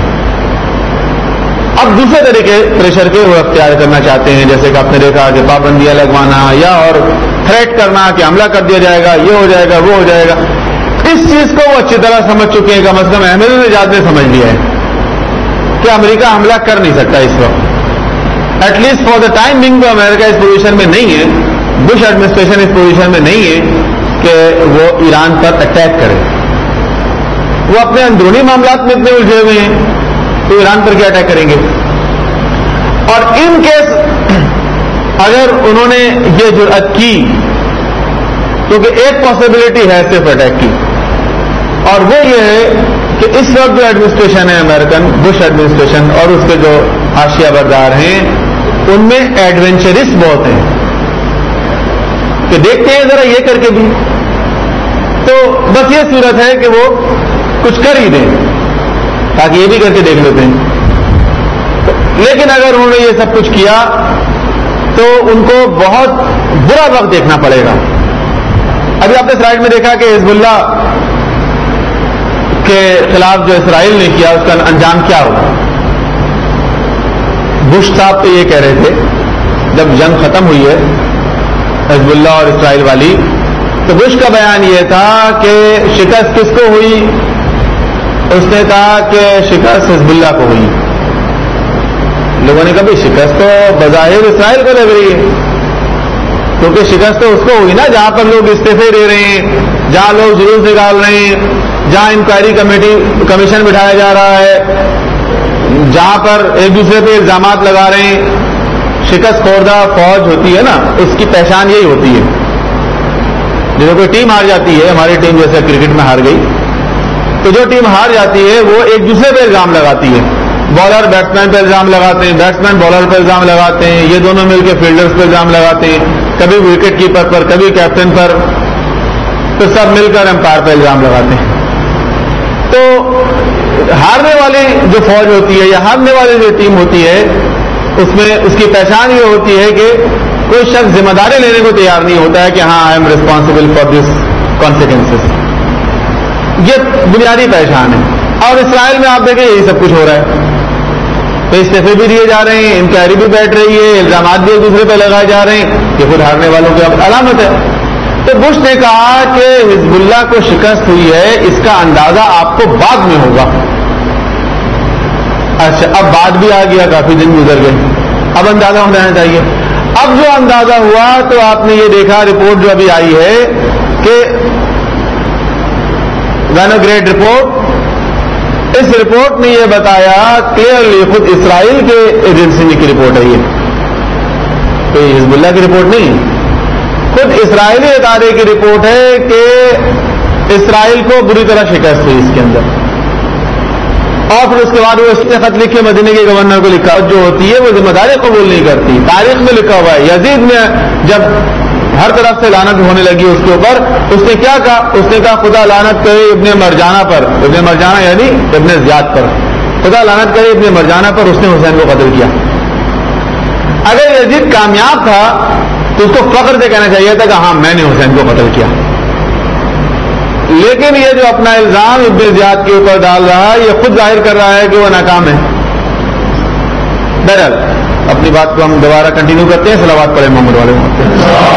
اب دوسرے طریقے پریشر کے وہ اختیار کرنا چاہتے ہیں، جیسے کہ آپ نے دیکھا کہ پابندیاں لگوانا یا اور تھریٹ کرنا کہ حملہ کر دیا جائے گا، یہ ہو جائے گا وہ ہو جائے گا۔ اس چیز کو وہ اچھی طرح سمجھ چکے ہیں، کم از کم احمد نژاد نے سمجھ لیا ہے کہ امریکہ حملہ کر نہیں سکتا اس وقت، at least for the time being تو امریکہ اس پوزیشن میں نہیں ہے، بش ایڈمنسٹریشن اس پوزیشن میں نہیں ہے کہ وہ ایران پر اٹیک کرے۔ وہ اپنے اندرونی معاملات میں اتنے الجھے ہوئے ہیں تو ایران پر کیا اٹیک کریں گے؟ اور ان کیس اگر انہوں نے یہ جرأت کی، کیونکہ ایک پاسبلٹی ہے صرف اٹیک کی، اور وہ یہ ہے کہ اس وقت جو ایڈمنسٹریشن ہے امریکن بش ایڈمنسٹریشن اور اس کے جو حاشیہ بردار ہیں ان میں ایڈونچرسٹ بہت ہیں کہ دیکھتے ہیں ذرا یہ کر کے بھی، تو بس یہ صورت ہے کہ وہ کچھ کر ہی دیں تاکہ یہ بھی کر کے دیکھ لیتے ہیں۔ لیکن اگر انہوں نے یہ سب کچھ کیا تو ان کو بہت برا وقت دیکھنا پڑے گا۔ ابھی آپ نے سلائیڈ میں دیکھا کہ حزب اللہ کے خلاف جو اسرائیل نے کیا اس کا انجام کیا ہوگا۔ بش صاحب تو یہ کہہ رہے تھے جب جنگ ختم ہوئی ہے حزب اللہ اور اسرائیل والی، تو بش کا بیان یہ تھا کہ شکست کس کو ہوئی؟ اس نے کہا کہ شکست حزب اللہ کو ہوئی۔ لوگوں نے کہا بھائی شکست تو بظاہر اسرائیل کو لگ رہی ہے، کیونکہ شکست تو اس کو ہوئی نا جہاں پر لوگ استعفے دے رہے ہیں، جہاں لوگ جلوس نکال رہے ہیں، جہاں انکوائری کمیٹی کمیشن بٹھایا جا رہا ہے، جہاں پر ایک دوسرے پہ الزامات لگا رہے ہیں۔ شکست خوردہ فوج ہوتی ہے نا، اس کی پہچان یہی ہوتی ہے۔ جب کوئی ٹیم ہار جاتی ہے، ہماری ٹیم جیسے کرکٹ میں ہار گئی، تو جو ٹیم ہار جاتی ہے وہ ایک دوسرے پہ الزام لگاتی ہے، بالر بیٹسمین پہ الزام لگاتے ہیں، بیٹسمین بالر پہ الزام لگاتے ہیں، یہ دونوں مل کے فیلڈرز پہ الزام لگاتے ہیں، کبھی وکٹ کیپر پر، کبھی کیپٹن پر، تو سب مل کر امپائر پہ الزام لگاتے ہیں۔ تو ہارنے والی جو فوج ہوتی ہے یا ہارنے والی جو ٹیم ہوتی ہے اس میں اس کی پہچان یہ ہوتی ہے کہ کوئی شخص ذمہ داری لینے کو تیار نہیں ہوتا ہے کہ ہاں I'm responsible for this consequences, یہ بنیادی پہچان ہے۔ اور اسرائیل میں آپ دیکھیں یہی سب کچھ ہو رہا ہے، تو استعفے بھی دیے جا رہے ہیں، انکوائری بھی بیٹھ رہی ہے، الزامات بھی ایک دوسرے پہ لگائے جا رہے ہیں، یہ خود ہارنے والوں کی علامت ہے۔ تو بش نے کہا کہ حزب اللہ کو شکست ہوئی ہے، اس کا اندازہ آپ کو بعد میں ہوگا۔ اچھا اب بعد بھی آ گیا، کافی دن گزر گئے، اب اندازہ ہونا چاہیے۔ اب جو اندازہ ہوا تو آپ نے یہ دیکھا رپورٹ جو ابھی آئی ہے کہ وینوگریڈ رپورٹ، اس رپورٹ نے یہ بتایا کلیئرلی، خود اسرائیل کے ایجنسی کی رپورٹ ہے، یہ کوئی حزب اللہ کی رپورٹ نہیں، خود اسرائیلی ادارے کی رپورٹ ہے کہ اسرائیل کو بری طرح شکست ہوئی اس کے اندر۔ اور پھر اس کے بعد وہ اس نے خط لکھے مدینے کے گورنر کو لکھا، جو ہوتی ہے وہ ذمہ داری قبول نہیں کرتی، تاریخ میں لکھا ہوا ہے۔ یزید نے جب ہر طرف سے لعنت ہونے لگی اس کے اوپر، اس نے کیا کہا؟ اس نے کہا خدا لعنت کرے ابن مرجانہ پر، ابن مرجانہ یعنی ابن زیاد پر، خدا لعنت کرے ابن مرجانہ پر، اس نے حسین کو قتل کیا۔ اگر یزید کامیاب تھا تو اس کو فخر سے کہنا چاہیے تھا کہ ہاں میں نے حسین کو قتل کیا، لیکن یہ جو اپنا الزام ابن زیاد کے اوپر ڈال رہا ہے یہ خود ظاہر کر رہا ہے کہ وہ ناکام ہے۔ بہرحال اپنی بات کو ہم دوبارہ کنٹینیو کرتے ہیں. صلوات پڑھیں محمد والے محمد.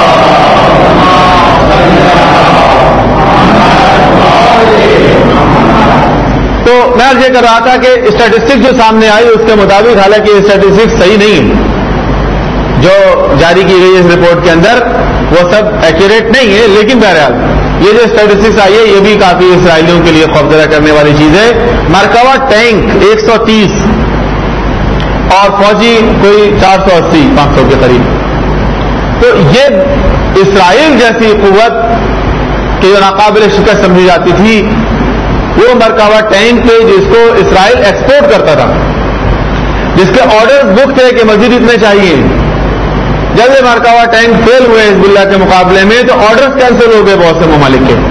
تو میں عرض یہ کر رہا تھا کہ اسٹیٹسٹک جو سامنے آئی اس کے مطابق، حالانکہ اسٹیٹسٹک صحیح نہیں ہے جو جاری کی گئی اس رپورٹ کے اندر، وہ سب ایکوریٹ نہیں ہے، لیکن بہرحال یہ جو اسٹیٹسٹکس آئی ہے یہ بھی کافی اسرائیلیوں کے لیے خوفزدہ کرنے والی چیز ہے. مرکبہ ٹینک ایک سو تیس اور فوجی کوئی چار سو اسی پانچ سو کے قریب. تو یہ اسرائیل جیسی قوت کہ جو ناقابل شکست سمجھی جاتی تھی، وہ مرکبہ ٹینک پہ جس کو اسرائیل ایکسپورٹ کرتا تھا، جس کے آرڈرز بک تھے کہ مزید اتنے چاہیے، جب یہ مرکبہ ٹینک فیل ہوئے حزب اللہ کے مقابلے میں تو آرڈرز کینسل ہو گئے بہت سے ممالک کے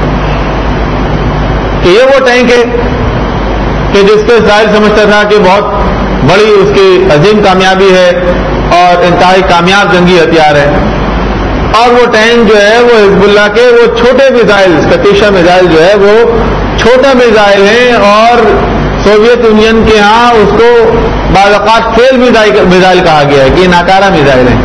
کہ یہ وہ ٹینک ہے کہ جس کو اسرائیل سمجھتا تھا کہ بہت بڑی اس کی عظیم کامیابی ہے اور انتہائی کامیاب جنگی ہتھیار ہے. اور وہ ٹینک جو ہے وہ حزب اللہ کے وہ چھوٹے میزائل، کتیشا میزائل جو ہے وہ چھوٹا میزائل ہیں، اور سوویت یونین کے ہاں اس کو بعض اوقات فیل میزائل کہا گیا ہے کہ یہ ناکارہ میزائل ہیں.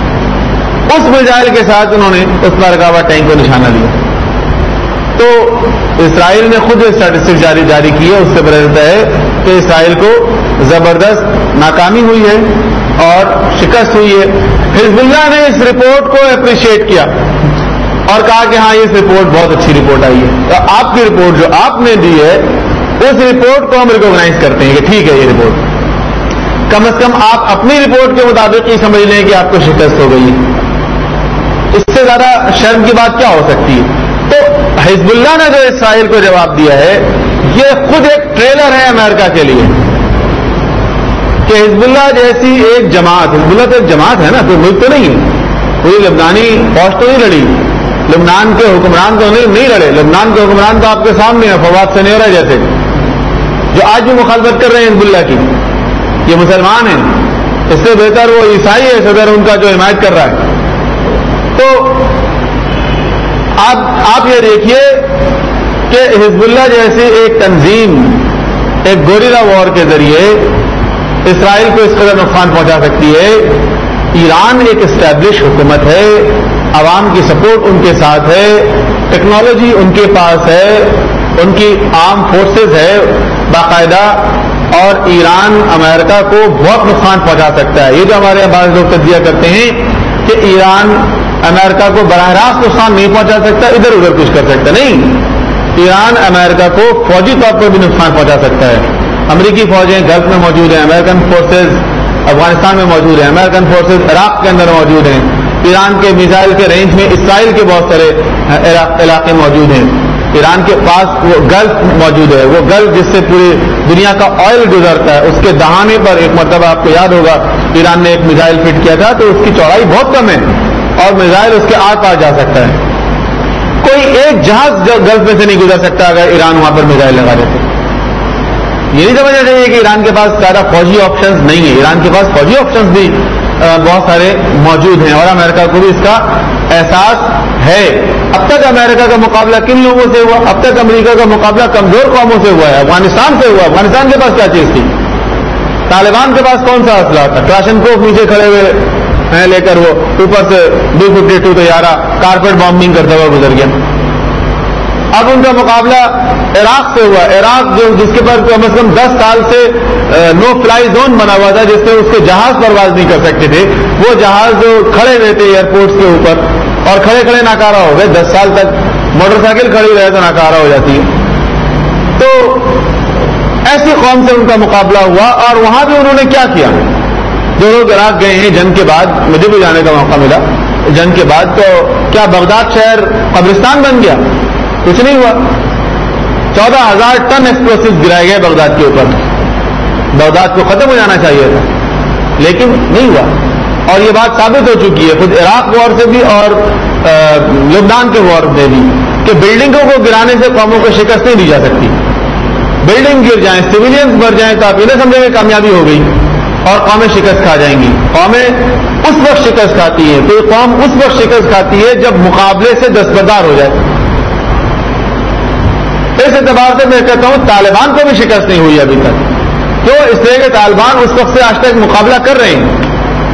اس میزائل کے ساتھ انہوں نے اس مرکبہ ٹینک کو نشانہ لیا. تو اسرائیل نے خود اسٹیٹسٹک جاری جاری کی ہے، اس سے پتہ چلتا ہے کہ اسرائیل کو زبردست ناکامی ہوئی ہے اور شکست ہوئی ہے. حزب اللہ نے اس رپورٹ کو اپریشیٹ کیا اور کہا کہ ہاں یہ رپورٹ بہت اچھی رپورٹ آئی ہے، تو آپ کی رپورٹ جو آپ نے دی ہے اس رپورٹ کو ہم ریکوگنائز کرتے ہیں کہ ٹھیک ہے یہ رپورٹ، کم از کم آپ اپنی رپورٹ کے مطابق یہ سمجھ لیں کہ آپ کو شکست ہو گئی. اس سے زیادہ شرم کی بات کیا ہو سکتی ہے؟ تو حزب اللہ نے جو اسرائیل کو جواب دیا ہے یہ خود ایک ٹریلر ہے امریکہ کے لیے کہ حزب اللہ جیسی ایک جماعت، حزب اللہ تو ایک جماعت ہے نا، کوئی ملک تو نہیں ہے، کوئی لبنانی فوج تو نہیں لڑی، لبنان کے حکمران تو نہیں لڑے، لبنان کے حکمران تو آپ کے سامنے ہیں، فواد سنیورا جیسے جو آج بھی مخالفت کر رہے ہیں حزب اللہ کی، یہ مسلمان ہیں، اس سے بہتر وہ عیسائی ہے صدر ان کا جو حمایت کر رہا ہے. تو آپ آپ یہ دیکھیے کہ حزب اللہ جیسی ایک تنظیم ایک گوریلا وار کے ذریعے اسرائیل کو اس قدر نقصان پہنچا سکتی ہے. ایران ایک اسٹیبلش حکومت ہے، عوام کی سپورٹ ان کے ساتھ ہے، ٹیکنالوجی ان کے پاس ہے، ان کی آرم فورسز ہے باقاعدہ، اور ایران امریکہ کو بہت نقصان پہنچا سکتا ہے. یہ جو ہمارے یہاں بعض لوگ تجزیہ کرتے ہیں کہ ایران امریکہ کو براہ راست نقصان نہیں پہنچا سکتا، ادھر ادھر کچھ کر سکتا نہیں. ایران امریکہ کو فوجی طور پر بھی نقصان پہنچا سکتا ہے. امریکی فوجیں گلف میں موجود ہیں، امریکن فورسز افغانستان میں موجود ہیں، امریکن فورسز عراق کے اندر موجود ہیں، ایران کے میزائل کے رینج میں اسرائیل کے بہت سارے علاقے موجود ہیں. ایران کے پاس وہ گلف موجود ہے، وہ گلف جس سے پوری دنیا کا آئل گزرتا ہے، اس کے دہانے پر ایک مرتبہ آپ کو یاد ہوگا ایران نے ایک میزائل فٹ کیا تھا، تو اس کی چوڑائی بہت کم ہے اور میزائل اس کے آر پار جا سکتا ہے. کوئی ایک جہاز گلف میں سے نہیں گزر سکتا اگر ایران وہاں پر میزائل لگا دیتے. یہ نہیں سمجھنا چاہیے کہ ایران کے پاس زیادہ فوجی آپشنز نہیں ہے، ایران کے پاس فوجی آپشنز بھی بہت سارے موجود ہیں، اور امریکہ کو بھی اس کا احساس ہے. اب تک امریکہ کا مقابلہ کن لوگوں سے ہوا؟ اب تک امریکہ کا مقابلہ کمزور قوموں سے ہوا ہے، افغانستان سے ہوا. افغانستان کے پاس کیا چیز تھی؟ طالبان کے پاس کون سا اسلحہ تھا؟ کلاشنکوف نیچے کھڑے ہوئے ہیں لے کر وہ اوپر سے بی ففٹی ٹو طیارہ کارپیٹ بامبنگ کرتا ہوا گزر گیا. اب ان کا مقابلہ عراق سے ہوا، عراق جو جس کے پاس کم از کم دس سال سے نو فلائی زون بنا ہوا تھا، جس سے اس کے جہاز پرواز نہیں کر سکتے تھے. وہ جہاز جو کھڑے ہوئے تھے ایئرپورٹس کے اوپر اور کھڑے کھڑے ناکارہ ہو گئے. دس سال تک موٹر سائیکل کھڑی رہے تو ناکارہ ہو جاتی ہے. تو ایسی قوم سے ان کا مقابلہ ہوا، اور وہاں بھی انہوں نے کیا کیا؟ جو لوگ عراق گئے ہیں جنگ کے بعد، مجھے بھی جانے کا موقع ملا جنگ کے بعد، تو کیا بغداد شہر قبرستان بن گیا؟ کچھ نہیں ہوا. چودہ ہزار ٹن ایکسپلوسیو گرائے گئے بغداد کے اوپر. بغداد کو ختم ہو جانا چاہیے تھا لیکن نہیں ہوا. اور یہ بات ثابت ہو چکی ہے خود عراق وار سے بھی اور لبنان کے وار میں بھی کہ بلڈنگوں کو گرانے سے قوموں کو شکست نہیں دی جا سکتی. بلڈنگ گر جائیں، سویلینز مر جائیں تو آپ یہ نہ سمجھیں کہ کامیابی ہو گئی اور قومیں شکست کھا جائیں گی. قومیں اس وقت شکست کھاتی ہے، کوئی قوم اس وقت شکست کھاتی ہے جب مقابلے سے دستبردار ہو جائے. اس اعتبار سے میں کہتا ہوں طالبان کو بھی شکست نہیں ہوئی ابھی تک. کیوں؟ اس لیے کہ طالبان اس وقت سے آج تک مقابلہ کر رہے ہیں.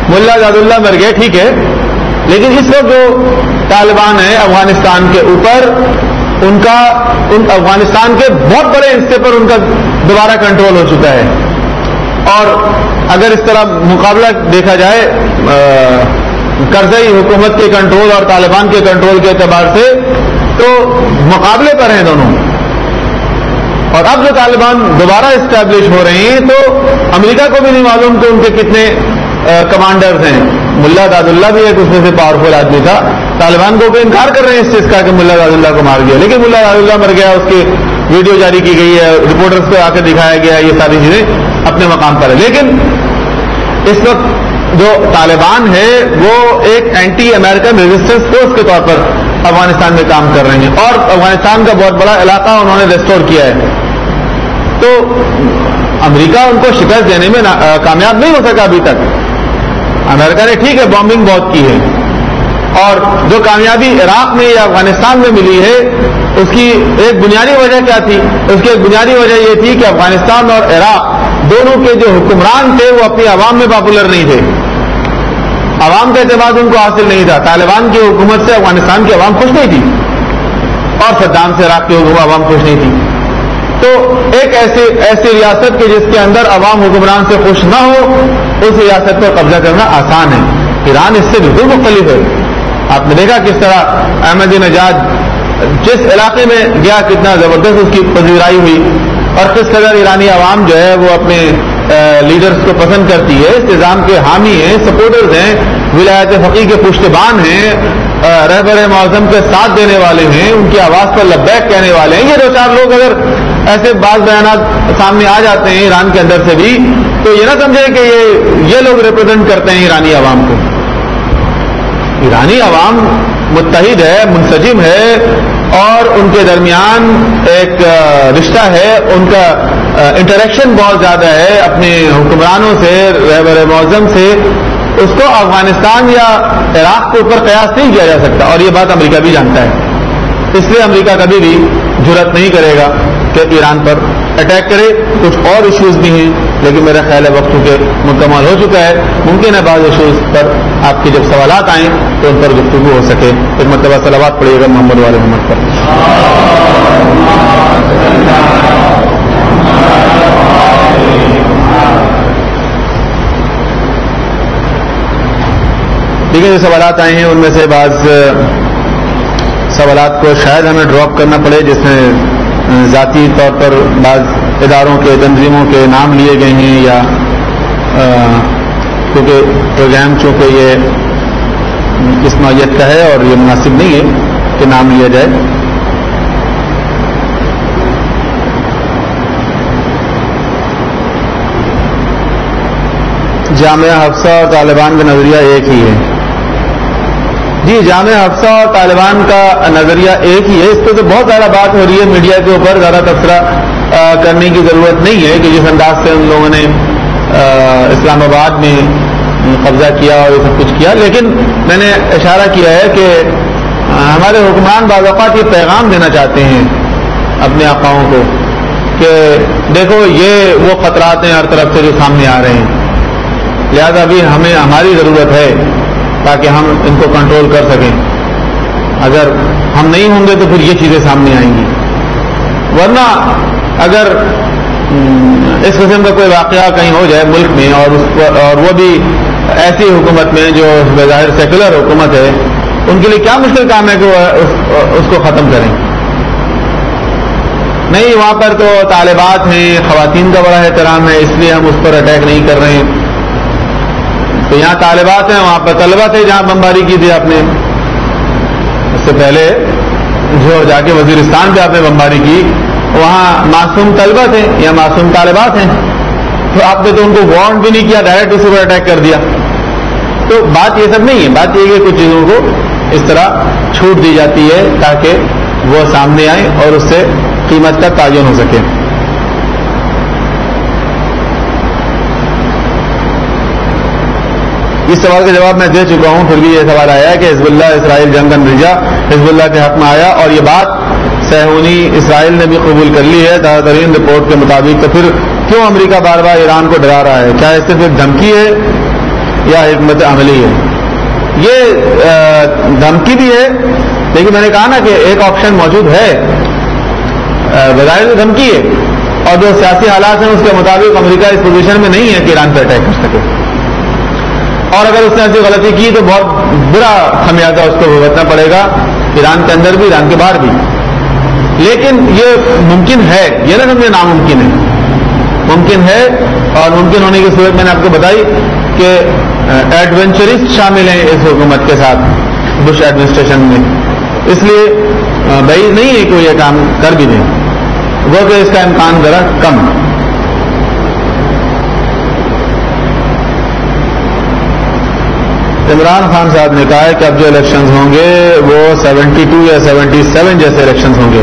ملا عزاد اللہ مر گئے ٹھیک ہے، لیکن اس وقت جو طالبان ہیں افغانستان کے اوپر، ان کا ان افغانستان کے بہت بڑے حصے پر ان کا دوبارہ کنٹرول ہو چکا ہے. اور اگر اس طرح مقابلہ دیکھا جائے کرزئی حکومت کے کنٹرول اور طالبان کے کنٹرول کے اعتبار سے، تو مقابلے پر ہیں دونوں. اور اب جو طالبان دوبارہ اسٹیبلش ہو رہے ہیں تو امریکہ کو بھی نہیں معلوم کہ ان کے کتنے کمانڈرز ہیں. ملا عزاد اللہ بھی ایک اس میں سے پاورفل آدمی تھا. طالبان کو کوئی انکار کر رہے ہیں اس چیز کا کہ ملا عزاد اللہ کو مار گیا، لیکن ملا عزاد اللہ مر گیا، اس کی ویڈیو جاری کی گئی ہے، رپورٹرز کو آ کے دکھایا گیا، یہ ساری چیزیں اپنے مقام پر ہے. لیکن اس وقت جو طالبان ہے وہ ایک اینٹی امریکن ریزسٹنس فورس کے طور پر افغانستان میں کام کر رہے ہیں، اور افغانستان کا بہت بڑا علاقہ انہوں نے ریسٹور کیا ہے. تو امریکہ ان کو شکست دینے میں کامیاب نہیں ہو سکا ابھی تک. امریکہ نے ٹھیک ہے بامبنگ بہت کی ہے، اور جو کامیابی عراق میں یا افغانستان میں ملی ہے اس کی ایک بنیادی وجہ کیا تھی؟ اس کی ایک بنیادی وجہ یہ تھی کہ افغانستان اور عراق دونوں کے جو حکمران تھے وہ اپنی عوام میں پاپولر نہیں تھے، عوام کا اعتماد ان کو حاصل نہیں تھا. طالبان کی حکومت سے افغانستان کی عوام خوش نہیں تھی، اور صدام سے عراق کی حکومت عوام خوش نہیں تھی. تو ایک ایسی ایسی ریاست کے جس کے اندر عوام حکمران سے خوش نہ ہو، اس ریاست پر قبضہ کرنا آسان ہے. ایران اس سے بالکل مختلف ہے. آپ نے دیکھا کس طرح احمدی نژاد جس علاقے میں گیا کتنا زبردست اس کی پذیرائی ہوئی، اور کس قدر ایرانی عوام جو ہے وہ اپنے لیڈرز کو پسند کرتی ہے، اس نظام کے حامی ہیں، سپورٹرز ہیں، ولایت فقیہ کے پشتبان ہیں، رہبر معظم کے ساتھ دینے والے ہیں، ان کی آواز پر لبیک کہنے والے ہیں. یہ دو چار لوگ اگر ایسے بعض بیانات سامنے آ جاتے ہیں ایران کے اندر سے بھی، تو یہ نہ سمجھیں کہ یہ یہ لوگ ریپرزینٹ کرتے ہیں ایرانی عوام کو. ایرانی عوام متحد ہے، منسجم ہے، اور ان کے درمیان ایک رشتہ ہے، ان کا انٹریکشن بہت زیادہ ہے اپنے حکمرانوں سے، رہبر معظم سے. اس کو افغانستان یا عراق کے اوپر قیاس نہیں کیا جا سکتا، اور یہ بات امریکہ بھی جانتا ہے. اس لیے امریکہ کبھی بھی جرأت نہیں کرے گا کہ ایران پر اٹیک کرے. کچھ اور ایشوز بھی ہیں، لیکن میرا خیال ہے وقت کے مکمل ہو چکا ہے. ممکن ہے بعض ایشوز پر آپ کے جب سوالات آئیں تو ان پر گفتگو ہو سکے. ایک مرتبہ صلوات پڑھیے گا محمد والے محمد پر. ٹھیک ہے، جو سوالات آئے ہیں ان میں سے بعض سوالات کو شاید ہمیں ڈراپ کرنا پڑے، جس میں ذاتی طور پر بعض اداروں کے تنظیموں کے نام لیے گئے ہیں، یا کیونکہ پروگرام چونکہ یہ اس نوعیت کا ہے اور یہ مناسب نہیں ہے کہ نام لیا جائے. جامعہ حفصہ اور طالبان کا نظریہ ایک ہی ہے. جی، جامعہ حفصہ اور طالبان کا نظریہ ایک ہی ہے. اس پہ تو بہت زیادہ بات ہو رہی ہے میڈیا کے اوپر، زیادہ تبصرہ کرنے کی ضرورت نہیں ہے کہ جس انداز سے ان لوگوں نے اسلام آباد میں قبضہ کیا اور یہ سب کچھ کیا. لیکن میں نے اشارہ کیا ہے کہ ہمارے حکمران بعض اوقات یہ پیغام دینا چاہتے ہیں اپنے آقاؤں کو کہ دیکھو یہ وہ خطرات ہیں ہر طرف سے جو سامنے آ رہے ہیں، لہذا بھی ہمیں ہماری ضرورت ہے تاکہ ہم ان کو کنٹرول کر سکیں. اگر ہم نہیں ہوں گے تو پھر یہ چیزیں سامنے آئیں گی. ورنہ اگر اس قسم کا کوئی واقعہ کہیں ہو جائے ملک میں، اور اس اور وہ بھی ایسی حکومت میں جو بظاہر سیکولر حکومت ہے، ان کے لیے کیا مشکل کام ہے کہ وہ اس کو ختم کریں. نہیں، وہاں پر تو طالبات ہیں، خواتین کا بڑا احترام ہے، اس لیے ہم اس پر اٹیک نہیں کر رہے ہیں. تو یہاں طالبات ہیں، وہاں پر طلبہ تھے جہاں بمباری کی تھی آپ نے. اس سے پہلے جو جا کے وزیرستان پہ آپ نے بمباری کی، وہاں معصوم طلبہ تھے یا معصوم طالبات ہیں. تو آپ نے تو ان کو وارن بھی نہیں کیا، ڈائریکٹ اسی پر اٹیک کر دیا. تو بات یہ سب نہیں ہے. بات یہ ہے کہ کچھ چیزوں کو اس طرح چھوٹ دی جاتی ہے تاکہ وہ سامنے آئیں اور اس سے قیمت کا تعین ہو سکے. اس سوال کا جواب میں دے چکا ہوں، پھر بھی یہ سوال آیا کہ حزب اللہ اسرائیل جنگ نتیجہ حزب اللہ کے حق میں آیا، اور یہ بات صہیونی اسرائیل نے بھی قبول کر لی ہے تازہ ترین رپورٹ کے مطابق. تو پھر کیوں امریکہ بار بار ایران کو ڈرا رہا ہے؟ کیا اس سے پھر دھمکی ہے یا حکمت عملی ہے. یہ دھمکی بھی ہے، لیکن میں نے کہا نا کہ ایک آپشن موجود ہے. بظاہر دھمکی ہے، اور جو سیاسی حالات ہیں اس کے مطابق امریکہ اس پوزیشن میں نہیں ہے کہ ایران پہ اٹیک کر سکے، اور اگر اس نے ایسی غلطی کی تو بہت برا خمیازہ اس کو بھگتنا پڑے گا، ایران کے اندر بھی ایران کے باہر بھی. لیکن یہ ممکن ہے، یہ نہ سمجھے ناممکن ہے، ممکن ہے. اور ممکن ہونے کی صورت میں نے آپ کو بتائی کہ ایڈونچرسٹ شامل ہیں اس حکومت کے ساتھ بش ایڈمنسٹریشن میں، اس لیے بعید نہیں ہے کہ وہ یہ کام کر بھی دیں، وہ کہ اس کا امکان ذرا کم ہے. عمران خان صاحب نے کہا ہے کہ اب جو الیکشنز ہوں گے وہ سیونٹی ٹو یا سیونٹی سیون جیسے الیکشنز ہوں گے،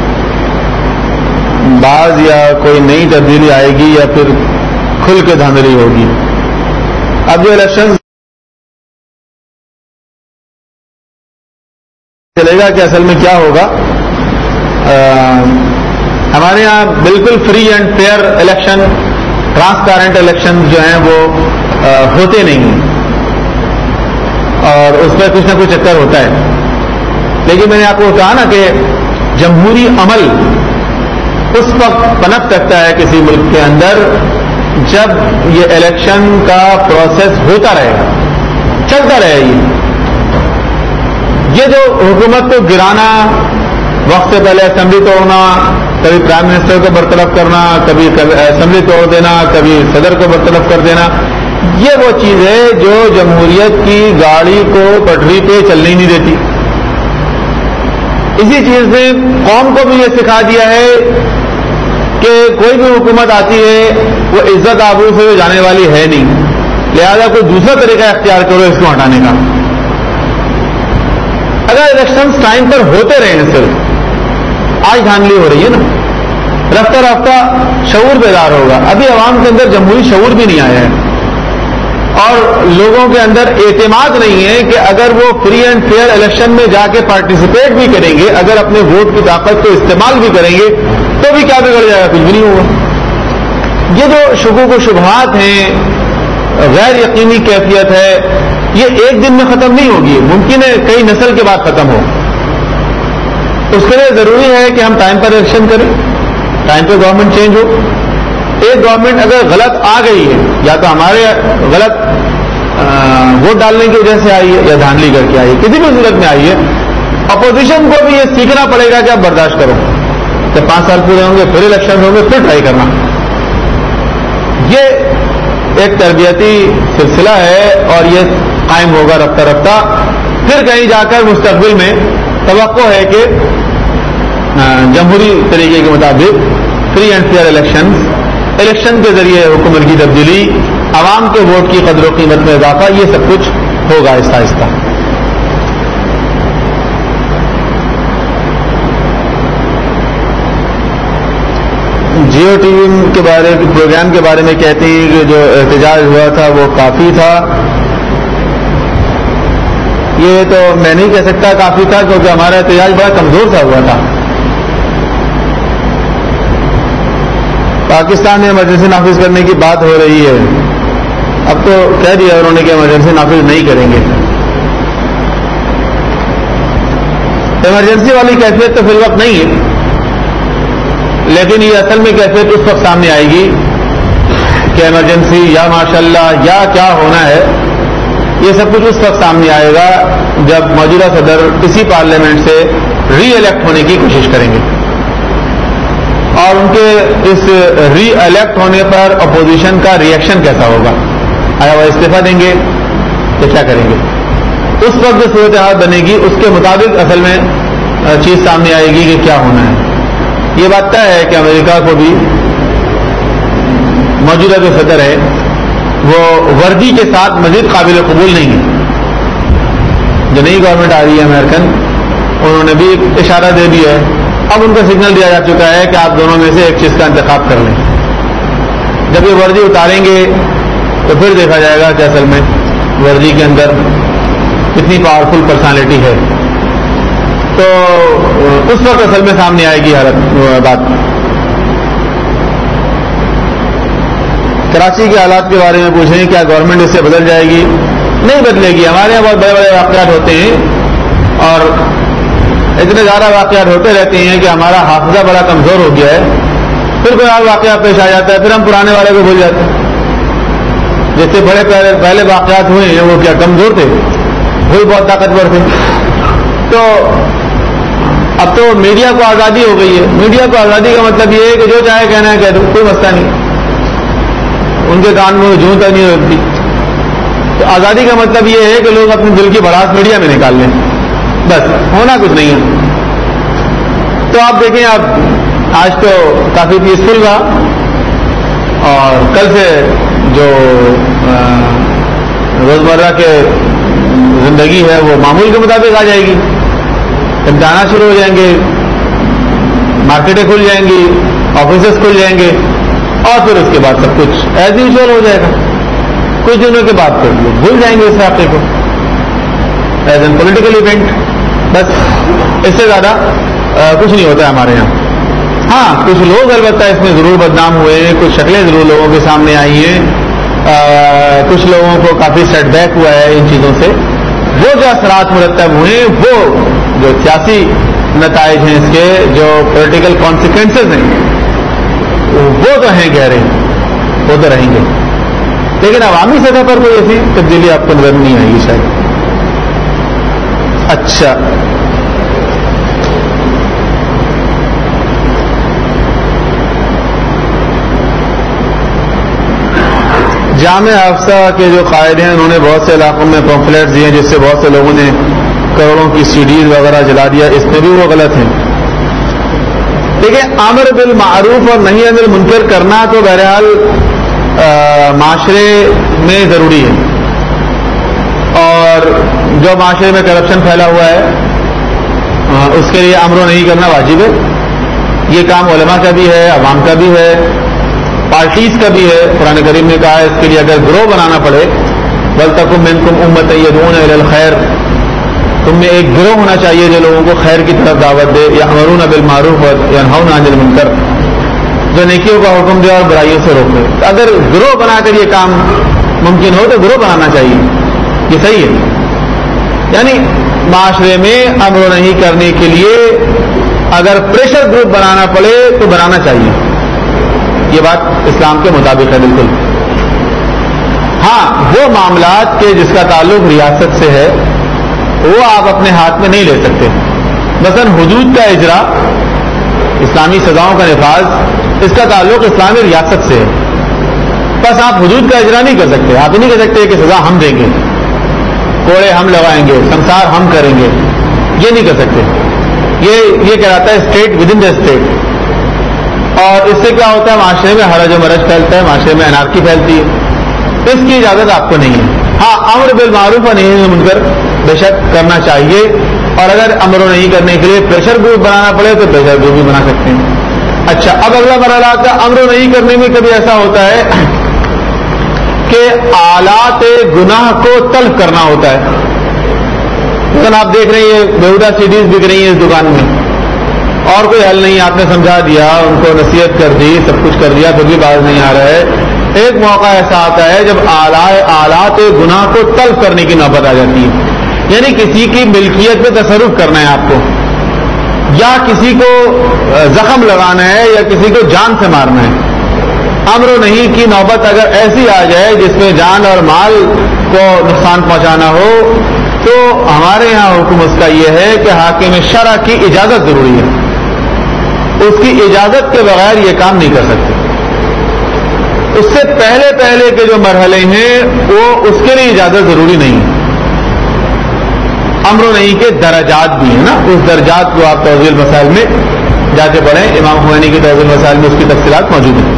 بعض یا کوئی نئی تبدیلی آئے گی یا پھر کھل کے دھاندلی ہوگی. اب جو الیکشنز چلے گا کہ اصل میں کیا ہوگا. ہمارے یہاں بالکل free and fair election, transparent election جو ہیں وہ ہوتے نہیں ہیں، اور اس میں کچھ نہ کچھ چکر ہوتا ہے. لیکن میں نے آپ کو کہا نا کہ جمہوری عمل اس وقت پنپ سکتا ہے کسی ملک کے اندر جب یہ الیکشن کا پروسیس ہوتا رہے گا، چلتا رہے. یہ یہ جو حکومت کو گرانا، وقت سے پہلے اسمبلی توڑنا، کبھی پرائم منسٹر کو برطرف کرنا، کبھی اسمبلی توڑ دینا، کبھی صدر کو برطرف کر دینا، یہ وہ چیز ہے جو جمہوریت کی گاڑی کو پٹری پہ چلنے نہیں دیتی. اسی چیز نے قوم کو بھی یہ سکھا دیا ہے کہ کوئی بھی حکومت آتی ہے وہ عزت آبرو سے جانے والی ہے نہیں، لہذا کوئی دوسرا طریقہ اختیار کرو اس کو ہٹانے کا. اگر الیکشنز ٹائم پر ہوتے رہے ہیں، صرف آج دھاندلی ہو رہی ہے نا، رفتہ رفتہ شعور بیدار ہوگا. ابھی عوام کے اندر جمہوری شعور بھی نہیں آیا ہے، اور لوگوں کے اندر اعتماد نہیں ہے کہ اگر وہ فری اینڈ فیئر الیکشن میں جا کے پارٹیسپیٹ بھی کریں گے، اگر اپنے ووٹ کی طاقت کو استعمال بھی کریں گے تو بھی کیا بگڑ جائے گا، کچھ بھی نہیں ہوگا. یہ جو شکوک و شبہات ہیں، غیر یقینی کیفیت ہے، یہ ایک دن میں ختم نہیں ہوگی، ممکن ہے کئی نسل کے بعد ختم ہو. اس کے لیے ضروری ہے کہ ہم ٹائم پر الیکشن کریں، ٹائم پہ گورنمنٹ چینج ہو. ایک گورنمنٹ اگر غلط آ گئی ہے، یا تو ہمارے غلط ووٹ ڈالنے کی وجہ سے آئی ہے یا دھاندلی کر کے آئی ہے، کسی بھی صورت میں آئی ہے، اپوزیشن کو بھی یہ سیکھنا پڑے گا کہ آپ برداشت کرو. جب پانچ سال پورے ہوں گے، پھر الیکشن ہوں گے، پھر ٹرائی کرنا. یہ ایک تربیتی سلسلہ ہے اور یہ قائم ہوگا رفتہ رفتہ. پھر کہیں جا کر مستقبل میں توقع ہے کہ جمہوری طریقے کے مطابق free and fair election election کے ذریعے حکومت کی تبدیلی، عوام کے ووٹ کی قدر و قیمت میں اضافہ، یہ سب کچھ ہوگا آہستہ آہستہ. جیو ٹی وی کے بارے پروگرام کے بارے میں کہتے ہیں کہ جو احتجاج ہوا تھا وہ کافی تھا. یہ تو میں نہیں کہہ سکتا کافی تھا، کیونکہ ہمارا احتجاج بڑا کمزور سا ہوا تھا. پاکستان میں ایمرجنسی نافذ کرنے کی بات ہو رہی ہے، اب تو کہہ دیا انہوں نے کہ ایمرجنسی نافذ نہیں کریں گے. ایمرجنسی والی کیفیت تو فی الوقت نہیں ہے، لیکن یہ اصل میں کیفیت اس وقت سامنے آئے گی کہ ایمرجنسی یا ماشاءاللہ یا کیا ہونا ہے. یہ سب کچھ اس وقت سامنے آئے گا جب موجودہ صدر اسی پارلیمنٹ سے ری الیکٹ ہونے کی کوشش کریں گے، اور ان کے اس ری الیکٹ ہونے پر اپوزیشن کا ری ایکشن کیسا ہوگا. آیا وہ استعفیٰ دیں گے تو کیا کریں گے؟ اس وقت جو صورتحال بنے گی اس کے مطابق اصل میں چیز سامنے آئے گی کہ کیا ہونا ہے. یہ بات طے ہے کہ امریکہ کو بھی موجودہ جو صدر ہے وہ وردی کے ساتھ مزید قابل قبول نہیں ہے. جو نئی گورنمنٹ آ رہی ہے امریکن، انہوں نے بھی اشارہ دے دیا ہے، اب ان کو سگنل دیا جا چکا ہے کہ آپ دونوں میں سے ایک چیز کا انتخاب کر لیں. جب یہ وردی اتاریں گے تو پھر دیکھا جائے گا کہ اصل میں وردی کے اندر کتنی پاورفل پرسنالٹی ہے. تو اس وقت اصل میں سامنے آئے گی حالت بات. کراچی کے حالات کے بارے میں پوچھ رہے ہیں کیا گورنمنٹ اس سے بدل جائے گی؟ نہیں بدلے گی. ہمارے یہاں بہت بڑے بڑے واقعات ہوتے ہیں اور اتنے زیادہ واقعات ہوتے رہتے ہیں کہ ہمارا حافظہ بڑا کمزور ہو گیا ہے. پھر کوئی اور واقعہ پیش آ جاتا ہے, پھر ہم پرانے والے کو بھول جاتے ہیں. جس سے بڑے پہلے پہلے واقعات ہوئے ہیں وہ کیا کمزور تھے؟ وہی بہت طاقتور تھے. تو اب تو میڈیا کو آزادی ہو گئی ہے. میڈیا کو آزادی کا مطلب یہ ہے کہ جو چاہے کہنا ہے کہہ دو, کوئی مسئلہ نہیں, ان کے کان میں جوں تک نہیں ہوتی. تو آزادی کا مطلب یہ ہے کہ لوگ اپنے دل کی بڑاس میڈیا میں نکال لیں, بس, ہونا کچھ نہیں ہے. تو آپ دیکھیں, آپ آج تو کافی پیسفل رہا اور کل سے جو روزمرہ کے زندگی ہے وہ معمول کے مطابق آ جائے گی. امتحانات شروع ہو جائیں گے, مارکیٹیں کھل جائیں گی, آفیسز کھل جائیں گے اور پھر اس کے بعد سب کچھ ایز یوزول ہو جائے گا. کچھ دنوں کے بعد پھر لوگ بھول جائیں گے اس واقعے کو ایز این پولیٹیکل ایونٹ. بس اس سے زیادہ کچھ نہیں ہوتا ہے ہمارے یہاں. ہاں کچھ لوگ البتہ اس میں ضرور بدنام ہوئے ہیں, کچھ شکلیں ضرور لوگوں کے سامنے آئی ہیں, کچھ لوگوں کو کافی سیٹ بیک ہوا ہے ان چیزوں سے. وہ جو اثرات مرتب ہوئے وہ جو سیاسی نتائج ہیں اس کے, جو پولیٹیکل کانسیکوینسز ہیں وہ تو ہیں گہرے, وہ تو رہیں گے. لیکن عوامی سطح پر کوئی ایسی تبدیلی آپ کو نظر نہیں آئے گی شاید. اچھا, جامع حفصہ کے جو قائد ہیں انہوں نے بہت سے علاقوں میں پمفلیٹس دیے جس سے بہت سے لوگوں نے کروڑوں کی سی ڈیز وغیرہ جلا دیا. اس میں بھی وہ غلط ہیں. دیکھیں, امر بالمعروف اور نہی عن المنکر کرنا تو بہرحال معاشرے میں ضروری ہے, اور جو معاشرے میں کرپشن پھیلا ہوا ہے اس کے لیے امر و نہی کرنا واجب ہے. یہ کام علماء کا بھی ہے, عوام کا بھی ہے, پارٹیز کا بھی ہے. قرآن کریم نے کہا ہے اس کے لیے اگر گروہ بنانا پڑے, وَلْتَكُن مِّنكُمْ أُمَّةٌ يَدْعُونَ إِلَى الْخَيْرِ, تم میں ایک گروہ ہونا چاہیے جو لوگوں کو خیر کی طرف دعوت دے. يَأْمُرُونَ بِالْمَعْرُوفِ وَيَنْهَوْنَ عَنِ الْمُنكَرِ, جو نیکیوں کا حکم دے اور برائیوں سے روکے. اگر گروہ بنا کر یہ کام ممکن ہو تو گروہ بنانا چاہیے, یہ صحیح ہے. یعنی معاشرے میں امر و نہی کرنے کے لیے اگر پریشر گروپ بنانا پڑے تو بنانا چاہیے. یہ بات اسلام کے مطابق ہے بالکل. ہاں وہ معاملات کے جس کا تعلق ریاست سے ہے وہ آپ اپنے ہاتھ میں نہیں لے سکتے. مثلا حدود کا اجرا, اسلامی سزاؤں کا نفاذ, اس کا تعلق اسلامی ریاست سے ہے. بس آپ حدود کا اجرا نہیں کر سکتے. آپ نہیں کہہ سکتے کہ سزا ہم دیں گے, کوڑے ہم لگائیں گے, سنسار ہم کریں گے, یہ نہیں کر سکتے. یہ یہ کہلاتا ہے state within the state. اور اس سے کیا ہوتا ہے, معاشرے میں حرج و مرج پھیلتا ہے, معاشرے میں انارکی پھیلتی ہے. اس کی اجازت آپ کو نہیں ہے. ہاں امر بالمعروف اور نہی عن المنکر بے شک کرنا چاہیے, اور اگر امر و نہیں کرنے کے لیے پریشر گروپ بنانا پڑے تو پریشر گروپ بھی بنا سکتے ہیں. اچھا, اب اگلا مرحلہ آتا ہے امر و نہیں کرنے میں. کبھی ایسا ہوتا ہے کہ آلات گناہ کو تلف کرنا ہوتا ہے. مثلا آپ دیکھ رہے ہیں بیہودہ سیڈیز بک رہی ہیں اس دکان میں, اور کوئی حل نہیں, آپ نے سمجھا دیا, ان کو نصیحت کر دی, سب کچھ کر دیا, پھر بھی باز نہیں آ رہا ہے. ایک موقع ایسا آتا ہے جب آلات گناہ کو تلف کرنے کی نوبت آ جاتی ہے. یعنی کسی کی ملکیت پہ تصرف کرنا ہے آپ کو, یا کسی کو زخم لگانا ہے, یا کسی کو جان سے مارنا ہے. امر و نہی کی نوبت اگر ایسی آ جائے جس میں جان اور مال کو نقصان پہنچانا ہو, تو ہمارے یہاں حکم اس کا یہ ہے کہ حاکم شرع کی اجازت ضروری ہے. اس کی اجازت کے بغیر یہ کام نہیں کر سکتے. اس سے پہلے پہلے کے جو مرحلے ہیں وہ اس کے لیے اجازت ضروری نہیں ہے. امر و نہی کے درجات بھی ہیں نا, اس درجات کو آپ توضیح المسائل میں جا کے پڑھیں. امام خمینی کی توضیح المسائل میں اس کی تفصیلات موجود ہیں.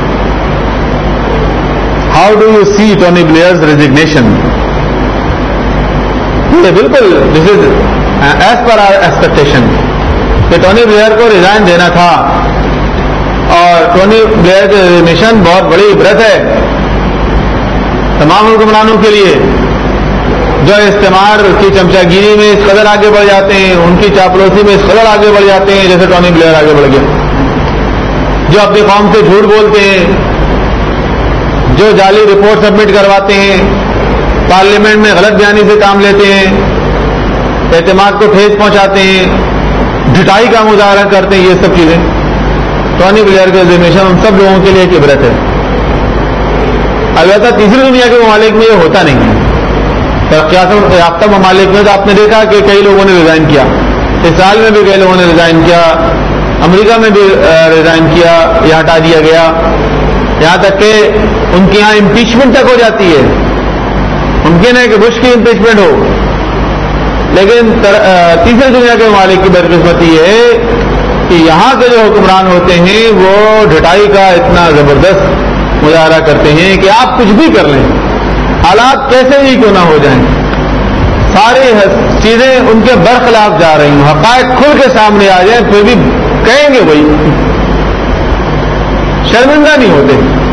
How do you see Tony Blair's resignation? بالکل this is as per our expectation کہ ٹونی بلیئر کو ریزائن دینا تھا, اور ٹونی بلیئر کی ریزگنیشن بہت بڑی عبرت ہے تمام حکمرانوں کے لیے جو استعمار کی چمچا گیری میں اس قدر آگے بڑھ جاتے ہیں, ان کی چاپلوسی میں اس قدر آگے بڑھ جاتے ہیں جیسے ٹونی بلیئر آگے بڑھ گیا, جو اپنی قوم سے جھوٹ بولتے ہیں, جو جعلی رپورٹ سبمٹ کرواتے ہیں، پارلیمنٹ میں غلط بیانی سے کام لیتے ہیں، اعتماد کو ٹھیس پہنچاتے ہیں، ڈٹائی کا مظاہرہ کرتے ہیں، یہ سب چیزیں ٹونی بلیئر کے ریزگنیشن ان سب لوگوں کے لیے ایک عبرت ہے. البتہ تیسری دنیا کے ممالک میں یہ ہوتا نہیں ہے. ترقیات یافتہ ممالک میں تو آپ نے دیکھا کہ کئی لوگوں نے ریزائن کیا، اسرائیل میں بھی کئی لوگوں نے ریزائن کیا، امریکہ میں بھی ریزائن کیا یا ہٹا دیا گیا، یہاں تک کہ ان کے یہاں امپیچمنٹ تک ہو جاتی ہے. ممکن ہے کہ بش کی امپیچمنٹ ہو، لیکن تیسری دنیا کے ممالک کی بدقسمتی یہ ہے کہ یہاں کے جو حکمران ہوتے ہیں وہ ڈٹائی کا اتنا زبردست مظاہرہ کرتے ہیں کہ آپ کچھ بھی کر لیں، حالات کیسے ہی کیوں نہ ہو جائیں، ساری چیزیں ان کے برخلاف جا رہی ہیں، حقائق کھل کے سامنے آ جائیں پھر بھی کہیں گے وہی، شرمندہ نہیں ہوتے.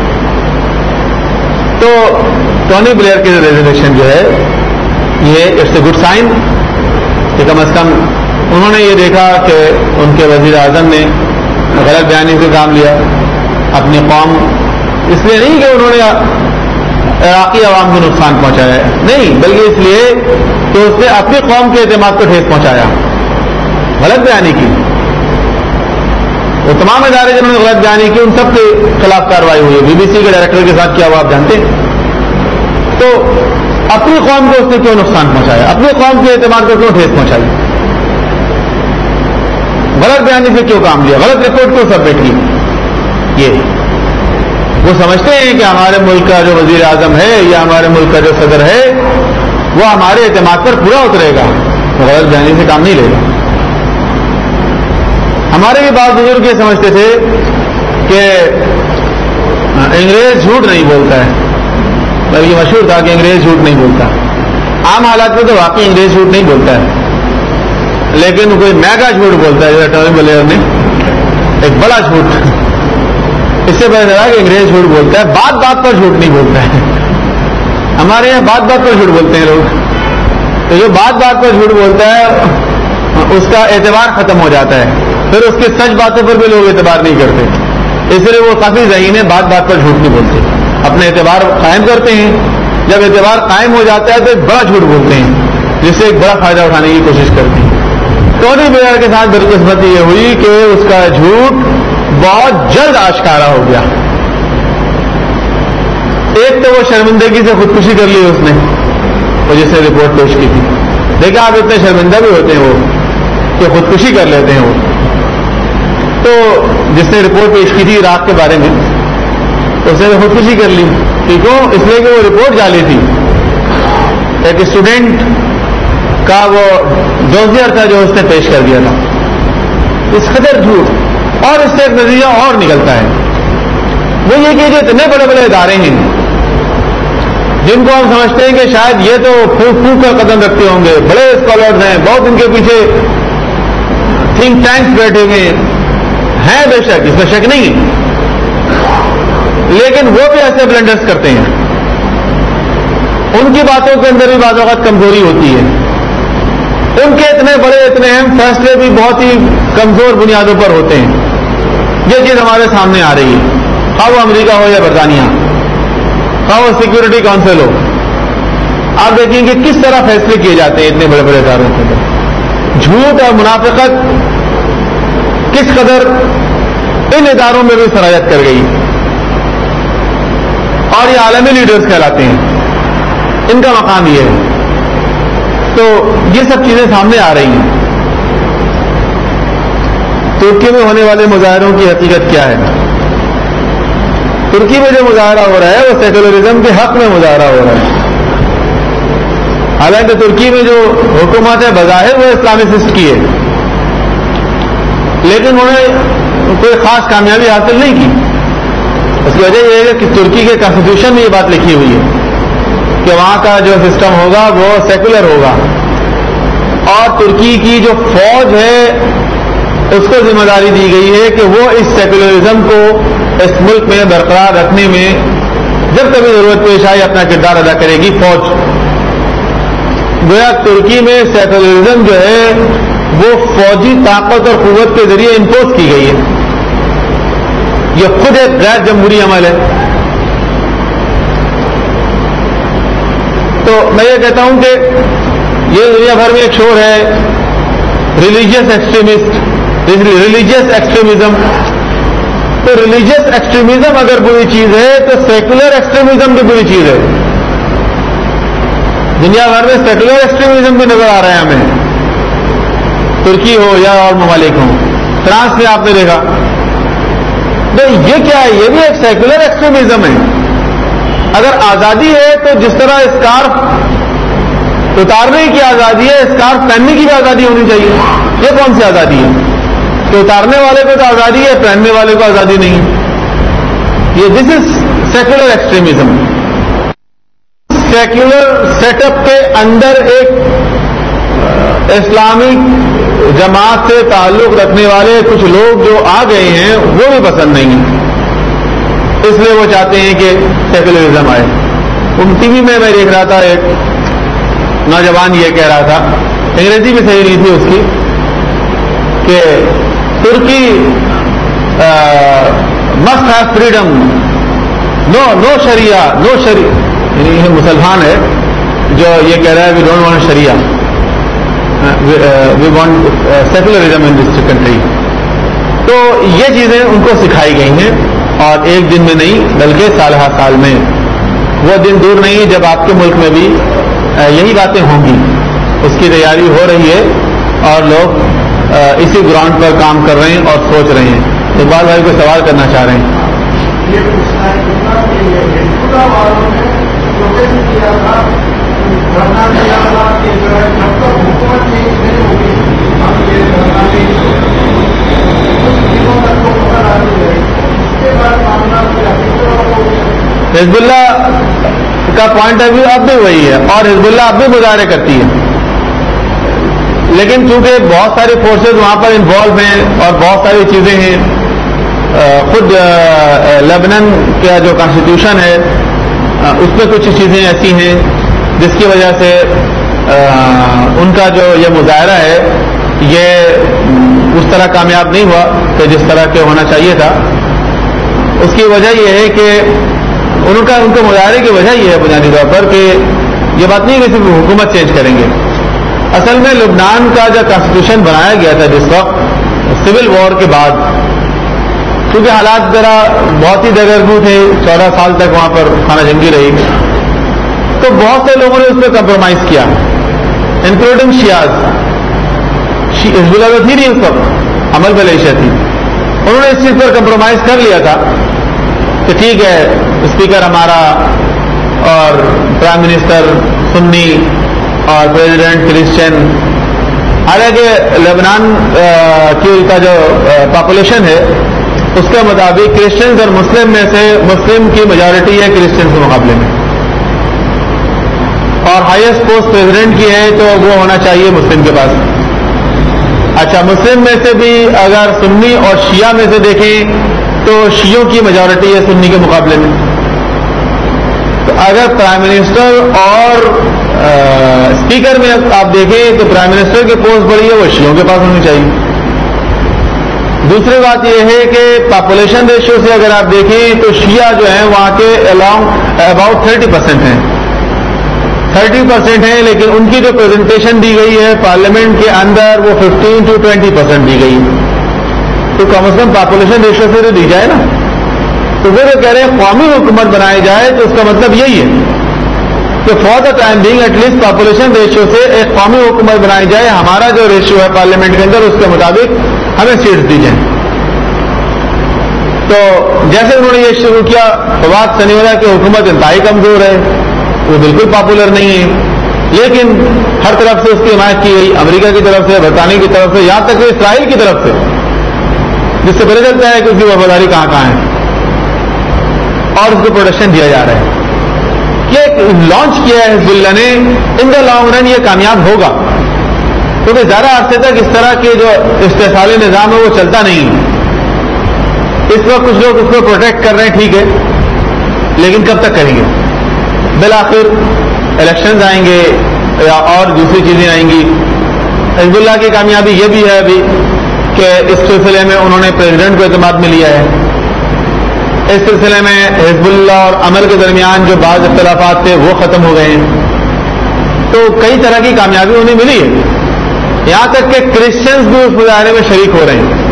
تو ٹونی بلیئر کی ریزگنیشن جو ہے یہ اٹس اے گڈ سائن کہ کم از کم انہوں نے یہ دیکھا کہ ان کے وزیر اعظم نے غلط بیانی سے کام لیا. اپنی قوم اس لیے نہیں کہ انہوں نے عراقی عوام کو نقصان پہنچایا ہے، نہیں، بلکہ اس لیے کہ اس نے اپنی قوم کے اعتماد کو ٹھیس پہنچایا، غلط بیانی کی. وہ تمام ادارے جنہوں نے غلط بیانی کی ان سب کے خلاف کارروائی ہوئی ہے. بی بی سی کے ڈائریکٹر کے ساتھ کیا ہوا آپ جانتے ہیں. تو اپنی قوم کو اس نے کیوں نقصان پہنچایا، اپنی قوم کے اعتماد کو کیوں ٹھیس پہنچائی، غلط بیانی سے کیوں کام لیا، غلط رپورٹ کیوں سبمٹ کی. یہ وہ سمجھتے ہیں کہ ہمارے ملک کا جو وزیر اعظم ہے یا ہمارے ملک کا جو صدر ہے وہ ہمارے اعتماد پر پورا اترے گا، غلط بیانی سے کام نہیں لے گا. ہمارے بھی بعض بزرگ یہ سمجھتے تھے کہ انگریز جھوٹ نہیں بولتا ہے، بلکہ مشہور تھا کہ انگریز جھوٹ نہیں بولتا. عام حالات میں تو واقعی انگریز جھوٹ نہیں بولتا ہے، لیکن کوئی میگا جھوٹ بولتا ہے جیسا ٹونی بلیئر نے، ایک بڑا جھوٹ. اس سے پتا چلا کہ انگریز جھوٹ بولتا ہے، بات بات پر جھوٹ نہیں بولتا ہے. ہمارے یہاں بات بات پر جھوٹ بولتے ہیں لوگ، تو جو بات بات پر جھوٹ بولتا ہے اس کا اعتبار ختم ہو جاتا ہے، پھر اس کے سچ باتوں پر بھی لوگ اعتبار نہیں کرتے. اس لیے وہ کافی ذہین ہے، بات بات پر جھوٹ نہیں بولتے، اپنے اعتبار قائم کرتے ہیں. جب اعتبار قائم ہو جاتا ہے تو ایک بڑا جھوٹ بولتے ہیں جس سے ایک بڑا فائدہ اٹھانے کی کوشش کرتے ہیں. ٹونی بلیئر کے ساتھ بدقسمتی یہ ہوئی کہ اس کا جھوٹ بہت جلد آشکارا ہو گیا. ایک تو وہ شرمندگی سے خودکشی کر لی اس نے، وہ جس نے رپورٹ پیش کی تھی. دیکھا آپ اتنے شرمندہ بھی ہوتے ہیں وہ کہ خودکشی کر لیتے ہیں. وہ تو جس نے رپورٹ پیش کی تھی عراق کے بارے میں اس نے خودکشی کر لی. کیوں؟ اس لیے کہ وہ رپورٹ جعلی تھی. ایک اسٹوڈنٹ کا وہ ڈوزیئر تھا جو اس نے پیش کر دیا تھا. اس قدر جھوٹ، اور اس سے ایک نتیجہ اور نکلتا ہے، وہ یہ کہ جو اتنے بڑے بڑے ادارے ہیں جن کو ہم سمجھتے ہیں کہ شاید یہ تو پھوک پھوک کر قدم رکھتے ہوں گے، بڑے اسکالرز ہیں، بہت ان کے پیچھے تھنک ٹینکس بیٹھے ہوئے ہیں، بے شک اس میں شک نہیں ہے، لیکن وہ بھی ایسے بلنڈرز کرتے ہیں. ان کی باتوں کے اندر بھی بعض اوقات کمزوری ہوتی ہے. ان کے اتنے بڑے اتنے اہم فیصلے بھی بہت ہی کمزور بنیادوں پر ہوتے ہیں. یہ چیز ہمارے سامنے آ رہی ہے، خواہ وہ امریکہ ہو یا برطانیہ، خواہ وہ سیکورٹی کونسل ہو. آپ دیکھیں کہ کس طرح فیصلے کیے جاتے ہیں اتنے بڑے بڑے اداروں کے اندر. جھوٹ اور منافقت کس قدر ان اداروں میں بھی سرایت کر گئی، اور یہ عالمی لیڈرز کہلاتے ہیں، ان کا مقام یہ ہے. تو یہ سب چیزیں سامنے آ رہی ہیں. ترکی میں ہونے والے مظاہروں کی حقیقت کیا ہے؟ ترکی میں جو مظاہرہ ہو رہا ہے وہ سیکولرزم کے حق میں مظاہرہ ہو رہا ہے. حالانکہ ترکی میں جو حکومت ہے بظاہر وہ اسلامسٹ کی ہے، لیکن انہوں نے کوئی خاص کامیابی حاصل نہیں کی. اس کی وجہ یہ ہے کہ ترکی کے کانسٹیٹیوشن میں یہ بات لکھی ہوئی ہے کہ وہاں کا جو سسٹم ہوگا وہ سیکولر ہوگا، اور ترکی کی جو فوج ہے اس کو ذمہ داری دی گئی ہے کہ وہ اس سیکولرزم کو اس ملک میں برقرار رکھنے میں جب کبھی ضرورت پیش آئے اپنا کردار ادا کرے گی فوج. گویا ترکی میں سیکولرزم جو ہے وہ فوجی طاقت اور قوت کے ذریعے امپوز کی گئی ہے. یہ خود ایک غیر جمہوری عمل ہے. تو میں یہ کہتا ہوں کہ یہ دنیا بھر میں ایک شور ہے ریلیجیس ایکسٹریمسٹ ریلیجیس ایکسٹریمزم. تو ریلیجیس ایکسٹریمزم اگر بری چیز ہے تو سیکولر ایکسٹریمزم بھی بری چیز ہے. دنیا بھر میں سیکولر ایکسٹریمزم بھی نظر آ رہا ہے ہمیں, ترکی ہو یا اور ممالک ہوں. فرانس میں آپ نے دیکھا, تو یہ کیا ہے؟ یہ بھی ایک سیکولر ایکسٹریمزم ہے. اگر آزادی ہے تو جس طرح اسکارف اتارنے کی آزادی ہے, اسکارف پہننے کی بھی آزادی ہونی چاہیے. یہ کون سی آزادی ہے کہ اتارنے والے کو تو آزادی ہے, پہننے والے کو آزادی نہیں ہے؟ یہ this is secular extremism. Secular set up کے اندر ایک اسلامک جماعت سے تعلق رکھنے والے کچھ لوگ جو آ گئے ہیں وہ بھی پسند نہیں ہیں, اس لیے وہ چاہتے ہیں کہ سیکولرزم آئے. ان ٹی وی میں میں دیکھ رہا تھا, ایک نوجوان یہ کہہ رہا تھا, انگریزی بھی صحیح نہیں تھی اس کی, کہ ترکی must have freedom, no no شریعہ نو شریع, یعنی یہ مسلمان ہے جو یہ کہہ رہا ہے وی ڈونٹ وانٹ شریعہ, we want secularism in this country. تو یہ چیزیں ان کو سکھائی گئی ہیں, اور ایک دن میں نہیں بلکہ سال ہر سال میں. وہ دن دور نہیں ہے جب آپ کے ملک میں بھی یہی باتیں ہوں گی. اس کی تیاری ہو رہی ہے اور لوگ اسی گراؤنڈ پر کام کر رہے ہیں اور سوچ رہے ہیں. اقبال بھائی کو سوال کرنا چاہ رہے ہیں. حزب اللہ کا پوائنٹ آف ویو اب بھی وہی ہے, اور حزب اللہ اب بھی مظاہرے کرتی ہے, لیکن چونکہ بہت ساری فورسز وہاں پر انوالو ہیں اور بہت ساری چیزیں ہیں. خود لیبنان کا جو کانسٹیٹیوشن ہے اس میں کچھ چیزیں ایسی ہیں جس کی وجہ سے ان کا جو یہ مظاہرہ ہے یہ اس طرح کامیاب نہیں ہوا کہ جس طرح کے ہونا چاہیے تھا. اس کی وجہ یہ ہے کہ ان کا ان کے مظاہرے کی وجہ یہ ہے بنیادی طور پر کہ یہ بات نہیں کہ صرف حکومت چینج کریں گے. اصل میں لبنان کا جو کانسٹیٹیوشن بنایا گیا تھا جس وقت سول وار کے بعد, کیونکہ حالات ذرا بہت ہی دگرگو تھے, چودہ سال تک وہاں پر خانہ جنگی رہی, تو بہت سے لوگوں نے اس پہ کمپرومائز کیا, انکلوڈنگ شیاز. حزب اللہ تھی نہیں اس وقت, عمل ملیشیا تھی. انہوں نے اس چیز پر کمپرومائز کر لیا تھا کہ ٹھیک ہے اسپیکر ہمارا اور پرائم منسٹر سنی اور پریزیڈنٹ کرسچن. حالانکہ لبنان کی کا جو پاپولیشن ہے اس کے مطابق کرسچنز اور مسلم میں سے مسلم کی میجورٹی ہے کرسچن کے مقابلے میں, اور ہائیسٹ پوسٹ پریزیڈنٹ کی ہے تو وہ ہونا چاہیے مسلم کے پاس. اچھا, مسلم میں سے بھی اگر سنی اور شیعہ میں سے دیکھیں تو شیعوں کی میجورٹی ہے سنی کے مقابلے میں. تو اگر پرائم منسٹر اور اسپیکر میں آپ دیکھیں تو پرائم منسٹر کی پوسٹ بڑی ہے وہ شیعوں کے پاس ہونی چاہیے. دوسری بات یہ ہے کہ پاپولیشن ریشیو سے اگر آپ دیکھیں تو شیعہ جو ہیں وہاں کے الاؤنگ اباؤٹ تھرٹی پرسینٹ ہیں تھرٹی پرسینٹ ہیں لیکن ان کی جو پریزنٹیشن دی گئی ہے پارلیمنٹ کے اندر وہ ففٹین ٹو ٹوینٹی پرسینٹ دی گئی. تو کم از کم پاپولیشن ریشیو سے تو دی جائے نا. تو وہ جو کہہ رہے ہیں قومی حکومت بنائی جائے تو اس کا مطلب یہی ہے کہ for the time being at least population ratio سے ایک قومی حکومت بنائی جائے. ہمارا جو ریشیو ہے پارلیمنٹ کے اندر اس کے مطابق ہمیں سیٹس دی جائیں. تو جیسے انہوں نے یہ شروع کیا فواد سنیورا کی حکومت انتہائی کمزور ہے, وہ بالکل پاپولر نہیں ہے, لیکن ہر طرف سے اس کی حمایت کی گئی, امریکہ کی طرف سے, برطانیہ کی طرف سے, یہاں تک کہ اسرائیل کی طرف سے, جس سے پتہ چلتا ہے کہ اس کی وفاداری کہاں کہاں ہے, اور اس کو پروٹیکشن دیا جا رہا ہے. یہ لانچ کیا ہے حزب اللہ نے, ان دا لانگ رن یہ کامیاب ہوگا, کیونکہ زیادہ عرصے تک اس طرح کے جو استحصالی نظام ہے وہ چلتا نہیں ہے. اس وقت کچھ لوگ اس کو پروٹیکٹ کر رہے ہیں, ٹھیک ہے, لیکن کب تک کریں گے؟ بالآخر الیکشنز آئیں گے یا اور دوسری چیزیں آئیں گی. حزب اللہ کی کامیابی یہ بھی ہے ابھی کہ اس سلسلے میں انہوں نے پریزیڈنٹ کو اعتماد میں لیا ہے. اس سلسلے میں حزب اللہ اور عمل کے درمیان جو بعض اختلافات تھے وہ ختم ہو گئے ہیں. تو کئی طرح کی کامیابی انہیں ملی ہے، یہاں تک کہ کرسچنز بھی اس مظاہرے میں شریک ہو رہے ہیں۔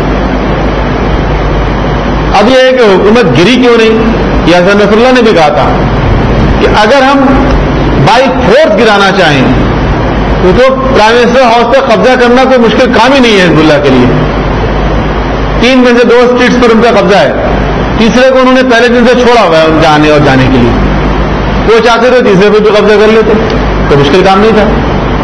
اب یہ ہے کہ حکومت گری کیوں نہیں؟ یہ حسن نصر اللہ نے بھی کہا تھا کہ اگر ہم بائی فورس گرانا چاہیں تو پرائم منسٹر ہاؤس پہ قبضہ کرنا کوئی مشکل کام ہی نہیں ہے حزب اللہ کے لیے۔ تین میں سے دو اسٹریٹس پر ان کا قبضہ ہے، تیسرے کو انہوں نے پہلے دن سے چھوڑا ہوا ہے جانے اور جانے کے لیے، وہ چاہتے تھے تیسرے پہ بھی قبضہ کر لیتے، کوئی مشکل کام نہیں تھا۔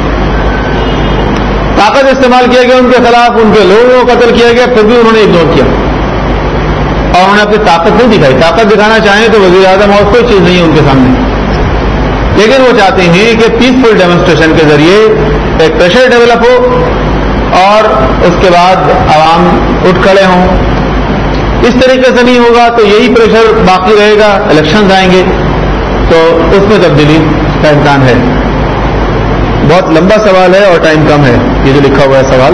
طاقت استعمال کیا گیا ان کے خلاف، ان کے لوگوں کو قتل کیا گیا، پھر بھی انہوں نے اگنور کیا اور انہوں نے اپنی طاقت نہیں دکھائی۔ طاقت دکھانا چاہیں تو وزیر اعظم اور کوئی چیز نہیں ہے ان کے سامنے، لیکن وہ چاہتے ہیں کہ پیسفل ڈیمونسٹریشن کے ذریعے ایک پریشر ڈیولپ ہو اور اس کے بعد عوام اٹھ کھڑے ہوں۔ اس طریقے سے نہیں ہوگا تو یہی پریشر باقی رہے گا، الیکشنز آئیں گے تو اس میں تبدیلی کا امکان ہے۔ بہت لمبا سوال ہے اور ٹائم کم ہے، یہ جو لکھا ہوا ہے سوال۔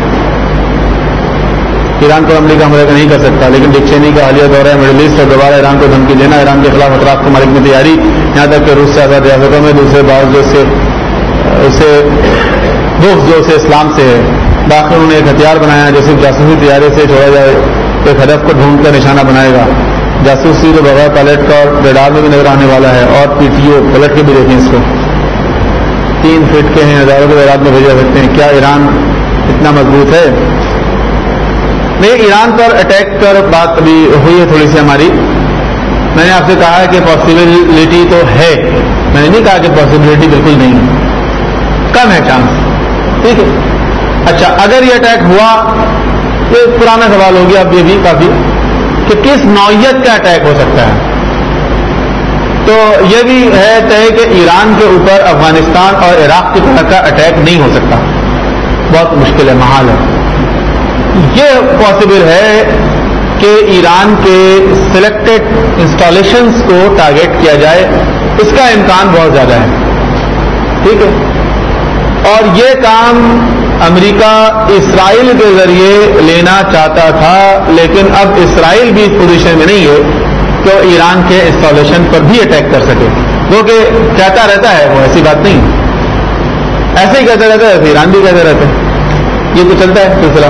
ایران کو امریکہ حملہ نہیں کر سکتا، لیکن ڈک چینی کا حالیہ دورہ مڈل ایسٹ اور دوبارہ ایران کو دھمکی دینا، ایران کے خلاف اطراف کو مارنے کی تیاری، یہاں تک کہ روس سے آزاد ریاستوں میں دوسرے بعض جو سے اسے بغض جو اسے اسلام سے ہے، باقی انہوں نے ایک ہتھیار بنایا جو صرف جاسوسی تیاری سے چھوڑا جائے، ایک ہدف کو ڈھونڈ کر نشانہ بنائے گا، جاسوسی تو بغیر پائلٹ کا اور ریڈار میں بھی نظر آنے والا ہے، اور پی ٹی او پلٹ کے بھی دیکھیں اس کو، تین فٹ کے ہیں، ہزاروں کے تعداد میں بھیجا سکتے ہیں، کیا ایران اتنا مضبوط ہے؟ نہیں، ایران پر اٹیک پر بات ابھی ہوئی ہے تھوڑی سی ہماری، میں نے آپ سے کہا ہے کہ پاسبلٹی تو ہے، میں نے نہیں کہا کہ پاسبلٹی بالکل نہیں ہے، کم ہے چانس، ٹھیک ہے۔ اچھا، اگر یہ اٹیک ہوا، یہ پرانا سوال ہو گیا اب یہ بھی کافی، کہ کس نوعیت کا اٹیک ہو سکتا ہے، تو یہ بھی ہے طے کہ ایران کے اوپر افغانستان اور عراق کی طرح کا اٹیک نہیں ہو سکتا، بہت مشکل ہے، محال ہے۔ یہ پاسبل ہے کہ ایران کے سلیکٹڈ انسٹالیشنز کو ٹارگیٹ کیا جائے، اس کا امکان بہت زیادہ ہے، ٹھیک ہے۔ اور یہ کام امریکہ اسرائیل کے ذریعے لینا چاہتا تھا، لیکن اب اسرائیل بھی اس پوزیشن میں نہیں ہے کہ وہ ایران کے انسٹالیشن پر بھی اٹیک کر سکے، جو کہ کہتا رہتا ہے، وہ ایسی بات نہیں، ایسے ہی کہتا رہتا ہے، ایسے ایران بھی کہتا رہتا ہے، یہ تو چلتا ہے سلسلہ۔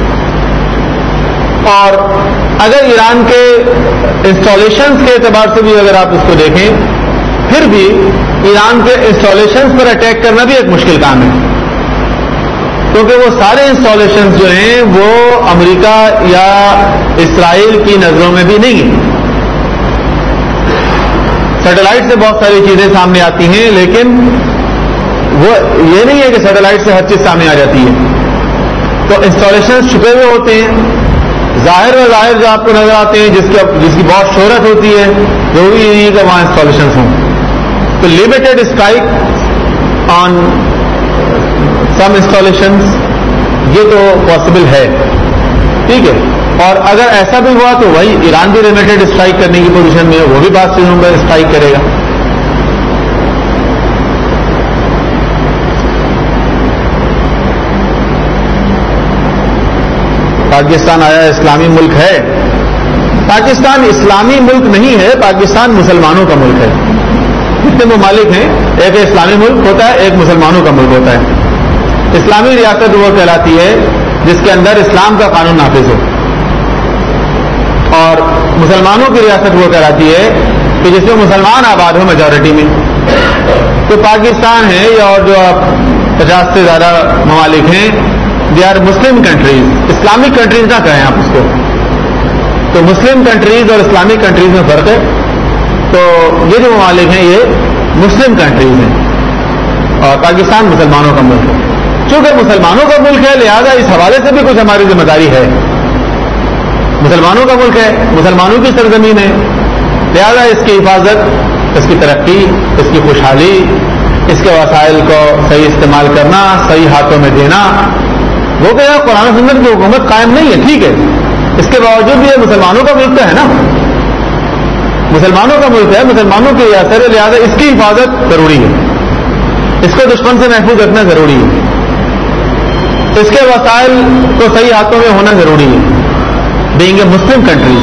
اور اگر ایران کے انسٹالیشنز کے اعتبار سے بھی اگر آپ اس کو دیکھیں، پھر بھی ایران کے انسٹالیشنز پر اٹیک کرنا بھی ایک مشکل کام ہے، کیونکہ وہ سارے انسٹالیشنز جو ہیں وہ امریکہ یا اسرائیل کی نظروں میں بھی نہیں ہیں۔ سیٹلائٹ سے بہت ساری چیزیں سامنے آتی ہیں، لیکن وہ یہ نہیں ہے کہ سیٹلائٹ سے ہر چیز سامنے آ جاتی ہے، تو انسٹالیشنز چھپے ہوئے ہوتے ہیں، ظاہر و ظاہر جو آپ کو نظر آتے ہیں، جس کی جس کی بہت شہرت ہوتی ہے، ضروری نہیں ہے کہ وہاں انسٹالیشنز ہوں۔ تو limited strike on some installations, یہ تو پاسبل ہے، ٹھیک ہے۔ اور اگر ایسا بھی ہوا تو وہی ایران بھی لمیٹڈ اسٹرائک کرنے کی پوزیشن میں ہے، وہ بھی بعض چیزوں پر اسٹرائک کرے گا۔ پاکستان آیا اسلامی ملک ہے؟ پاکستان اسلامی ملک نہیں ہے، پاکستان مسلمانوں کا ملک ہے۔ جتنے ممالک ہیں، ایک اسلامی ملک ہوتا ہے، ایک مسلمانوں کا ملک ہوتا ہے۔ اسلامی ریاست وہ کہلاتی ہے جس کے اندر اسلام کا قانون نافذ ہو، اور مسلمانوں کی ریاست وہ کہلاتی ہے کہ جس میں مسلمان آباد ہو میجورٹی میں۔ تو پاکستان ہے یا اور جو پچاس سے زیادہ ممالک ہیں، they are Muslim countries, Islamic countries نہ کہیں آپ اس کو۔ تو مسلم کنٹریز اور اسلامک کنٹریز میں فرق ہے۔ تو یہ جو ممالک ہیں یہ مسلم کنٹریز ہیں، اور پاکستان مسلمانوں کا ملک ہے۔ چونکہ مسلمانوں کا ملک ہے، لہذا اس حوالے سے بھی کچھ ہماری ذمہ داری ہے۔ مسلمانوں کا ملک ہے، مسلمانوں کی سرزمین ہے، لہذا اس کی حفاظت، اس کی ترقی، اس کی خوشحالی، اس کے وسائل کو صحیح استعمال کرنا، صحیح ہاتھوں میں دینا، وہ کہ قرآن و سنت کی حکومت قائم نہیں ہے، ٹھیک ہے، اس کے باوجود بھی یہ مسلمانوں کا ملک ہے نا، مسلمانوں کا ملک ہے، مسلمانوں کی ریاست ہے، لہٰذا اس کی حفاظت ضروری ہے، اس کو دشمن سے محفوظ رکھنا ضروری ہے، اس کے وسائل کو صحیح ہاتھوں میں ہونا ضروری ہے۔ بینگ اے مسلم کنٹریز،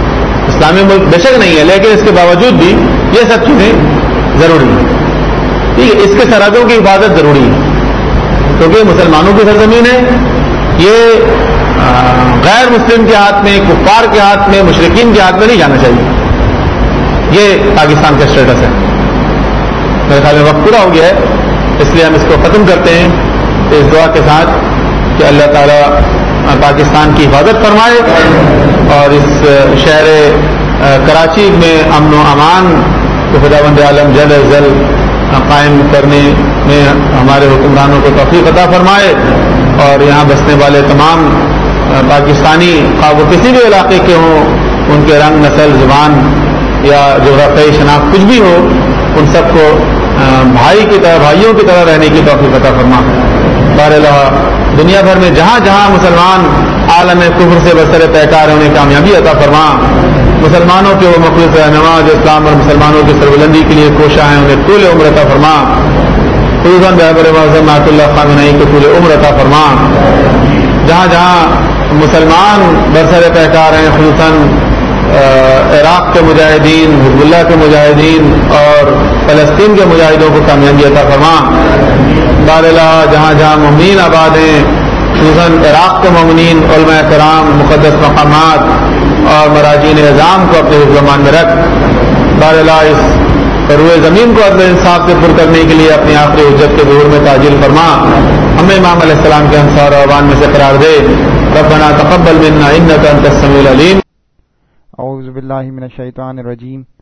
اسلامی ملک بے شک نہیں ہے، لیکن اس کے باوجود بھی یہ سب چیزیں ضروری ہیں۔ ٹھیک ہے، اس کے سرحدوں کی حفاظت ضروری ہے کیونکہ مسلمانوں کی سرزمین ہے. یہ غیر مسلم کے ہاتھ میں، کفار کے ہاتھ میں، مشرکین کے ہاتھ میں نہیں جانا چاہیے. یہ پاکستان کا اسٹیٹس ہے. میرے خیال میں وقت پورا ہو گیا ہے، اس لیے ہم اس کو ختم کرتے ہیں اس دعا کے ساتھ کہ اللہ تعالیٰ پاکستان کی حفاظت فرمائے اور اس شہر کراچی میں امن و امان کو خداوند عالم جل از جل قائم کرنے میں ہمارے حکمرانوں کو توفیق عطا فرمائے اور یہاں بسنے والے تمام پاکستانی خواہ وہ کسی بھی علاقے کے ہوں، ان کے رنگ، نسل، زبان یا جغرافیائی شناخت کچھ بھی ہو، ان سب کو بھائی کی طرح، بھائیوں کی طرح رہنے کی توفیق عطا فرما. بہرحال دنیا بھر میں جہاں جہاں مسلمان عالم کفر سے برسر پیکار ہونے کامیابی عطا فرما. مسلمانوں کے وہ مخلص رہنما جو اسلام اور مسلمانوں کی سربلندی کے لیے کوشاں ہیں، انہیں طول عمر عطا فرما. خصوصاً رہبر معظم آیت اللہ خامنئی کو طول عمر عطا فرما. جہاں جہاں مسلمان برسر پیکار ہیں، خصوصاً عراق کے مجاہدین، حزب اللہ کے مجاہدین اور فلسطین کے مجاہدوں کو کامیابی عطا فرما. باراللہ جہاں جہاں مومنین آباد ہیں، خصوصاً عراق کے مومنین، علماء کرام، مقدس مقامات اور مراجعین اعظام کو اپنے حفظ و امان میں رکھ. باراللہ اس روئے زمین کو عدل انصاف سے پر کرنے کے لیے اپنی آخری حجت کے ظہور میں تعجیل فرما. ہمیں امام علیہ السلام کے انصار و اوان میں سے قرار دے. ربنا تقبل منا انک انت السمیع العلیم. اعوذ باللہ من الشیطان الرجیم.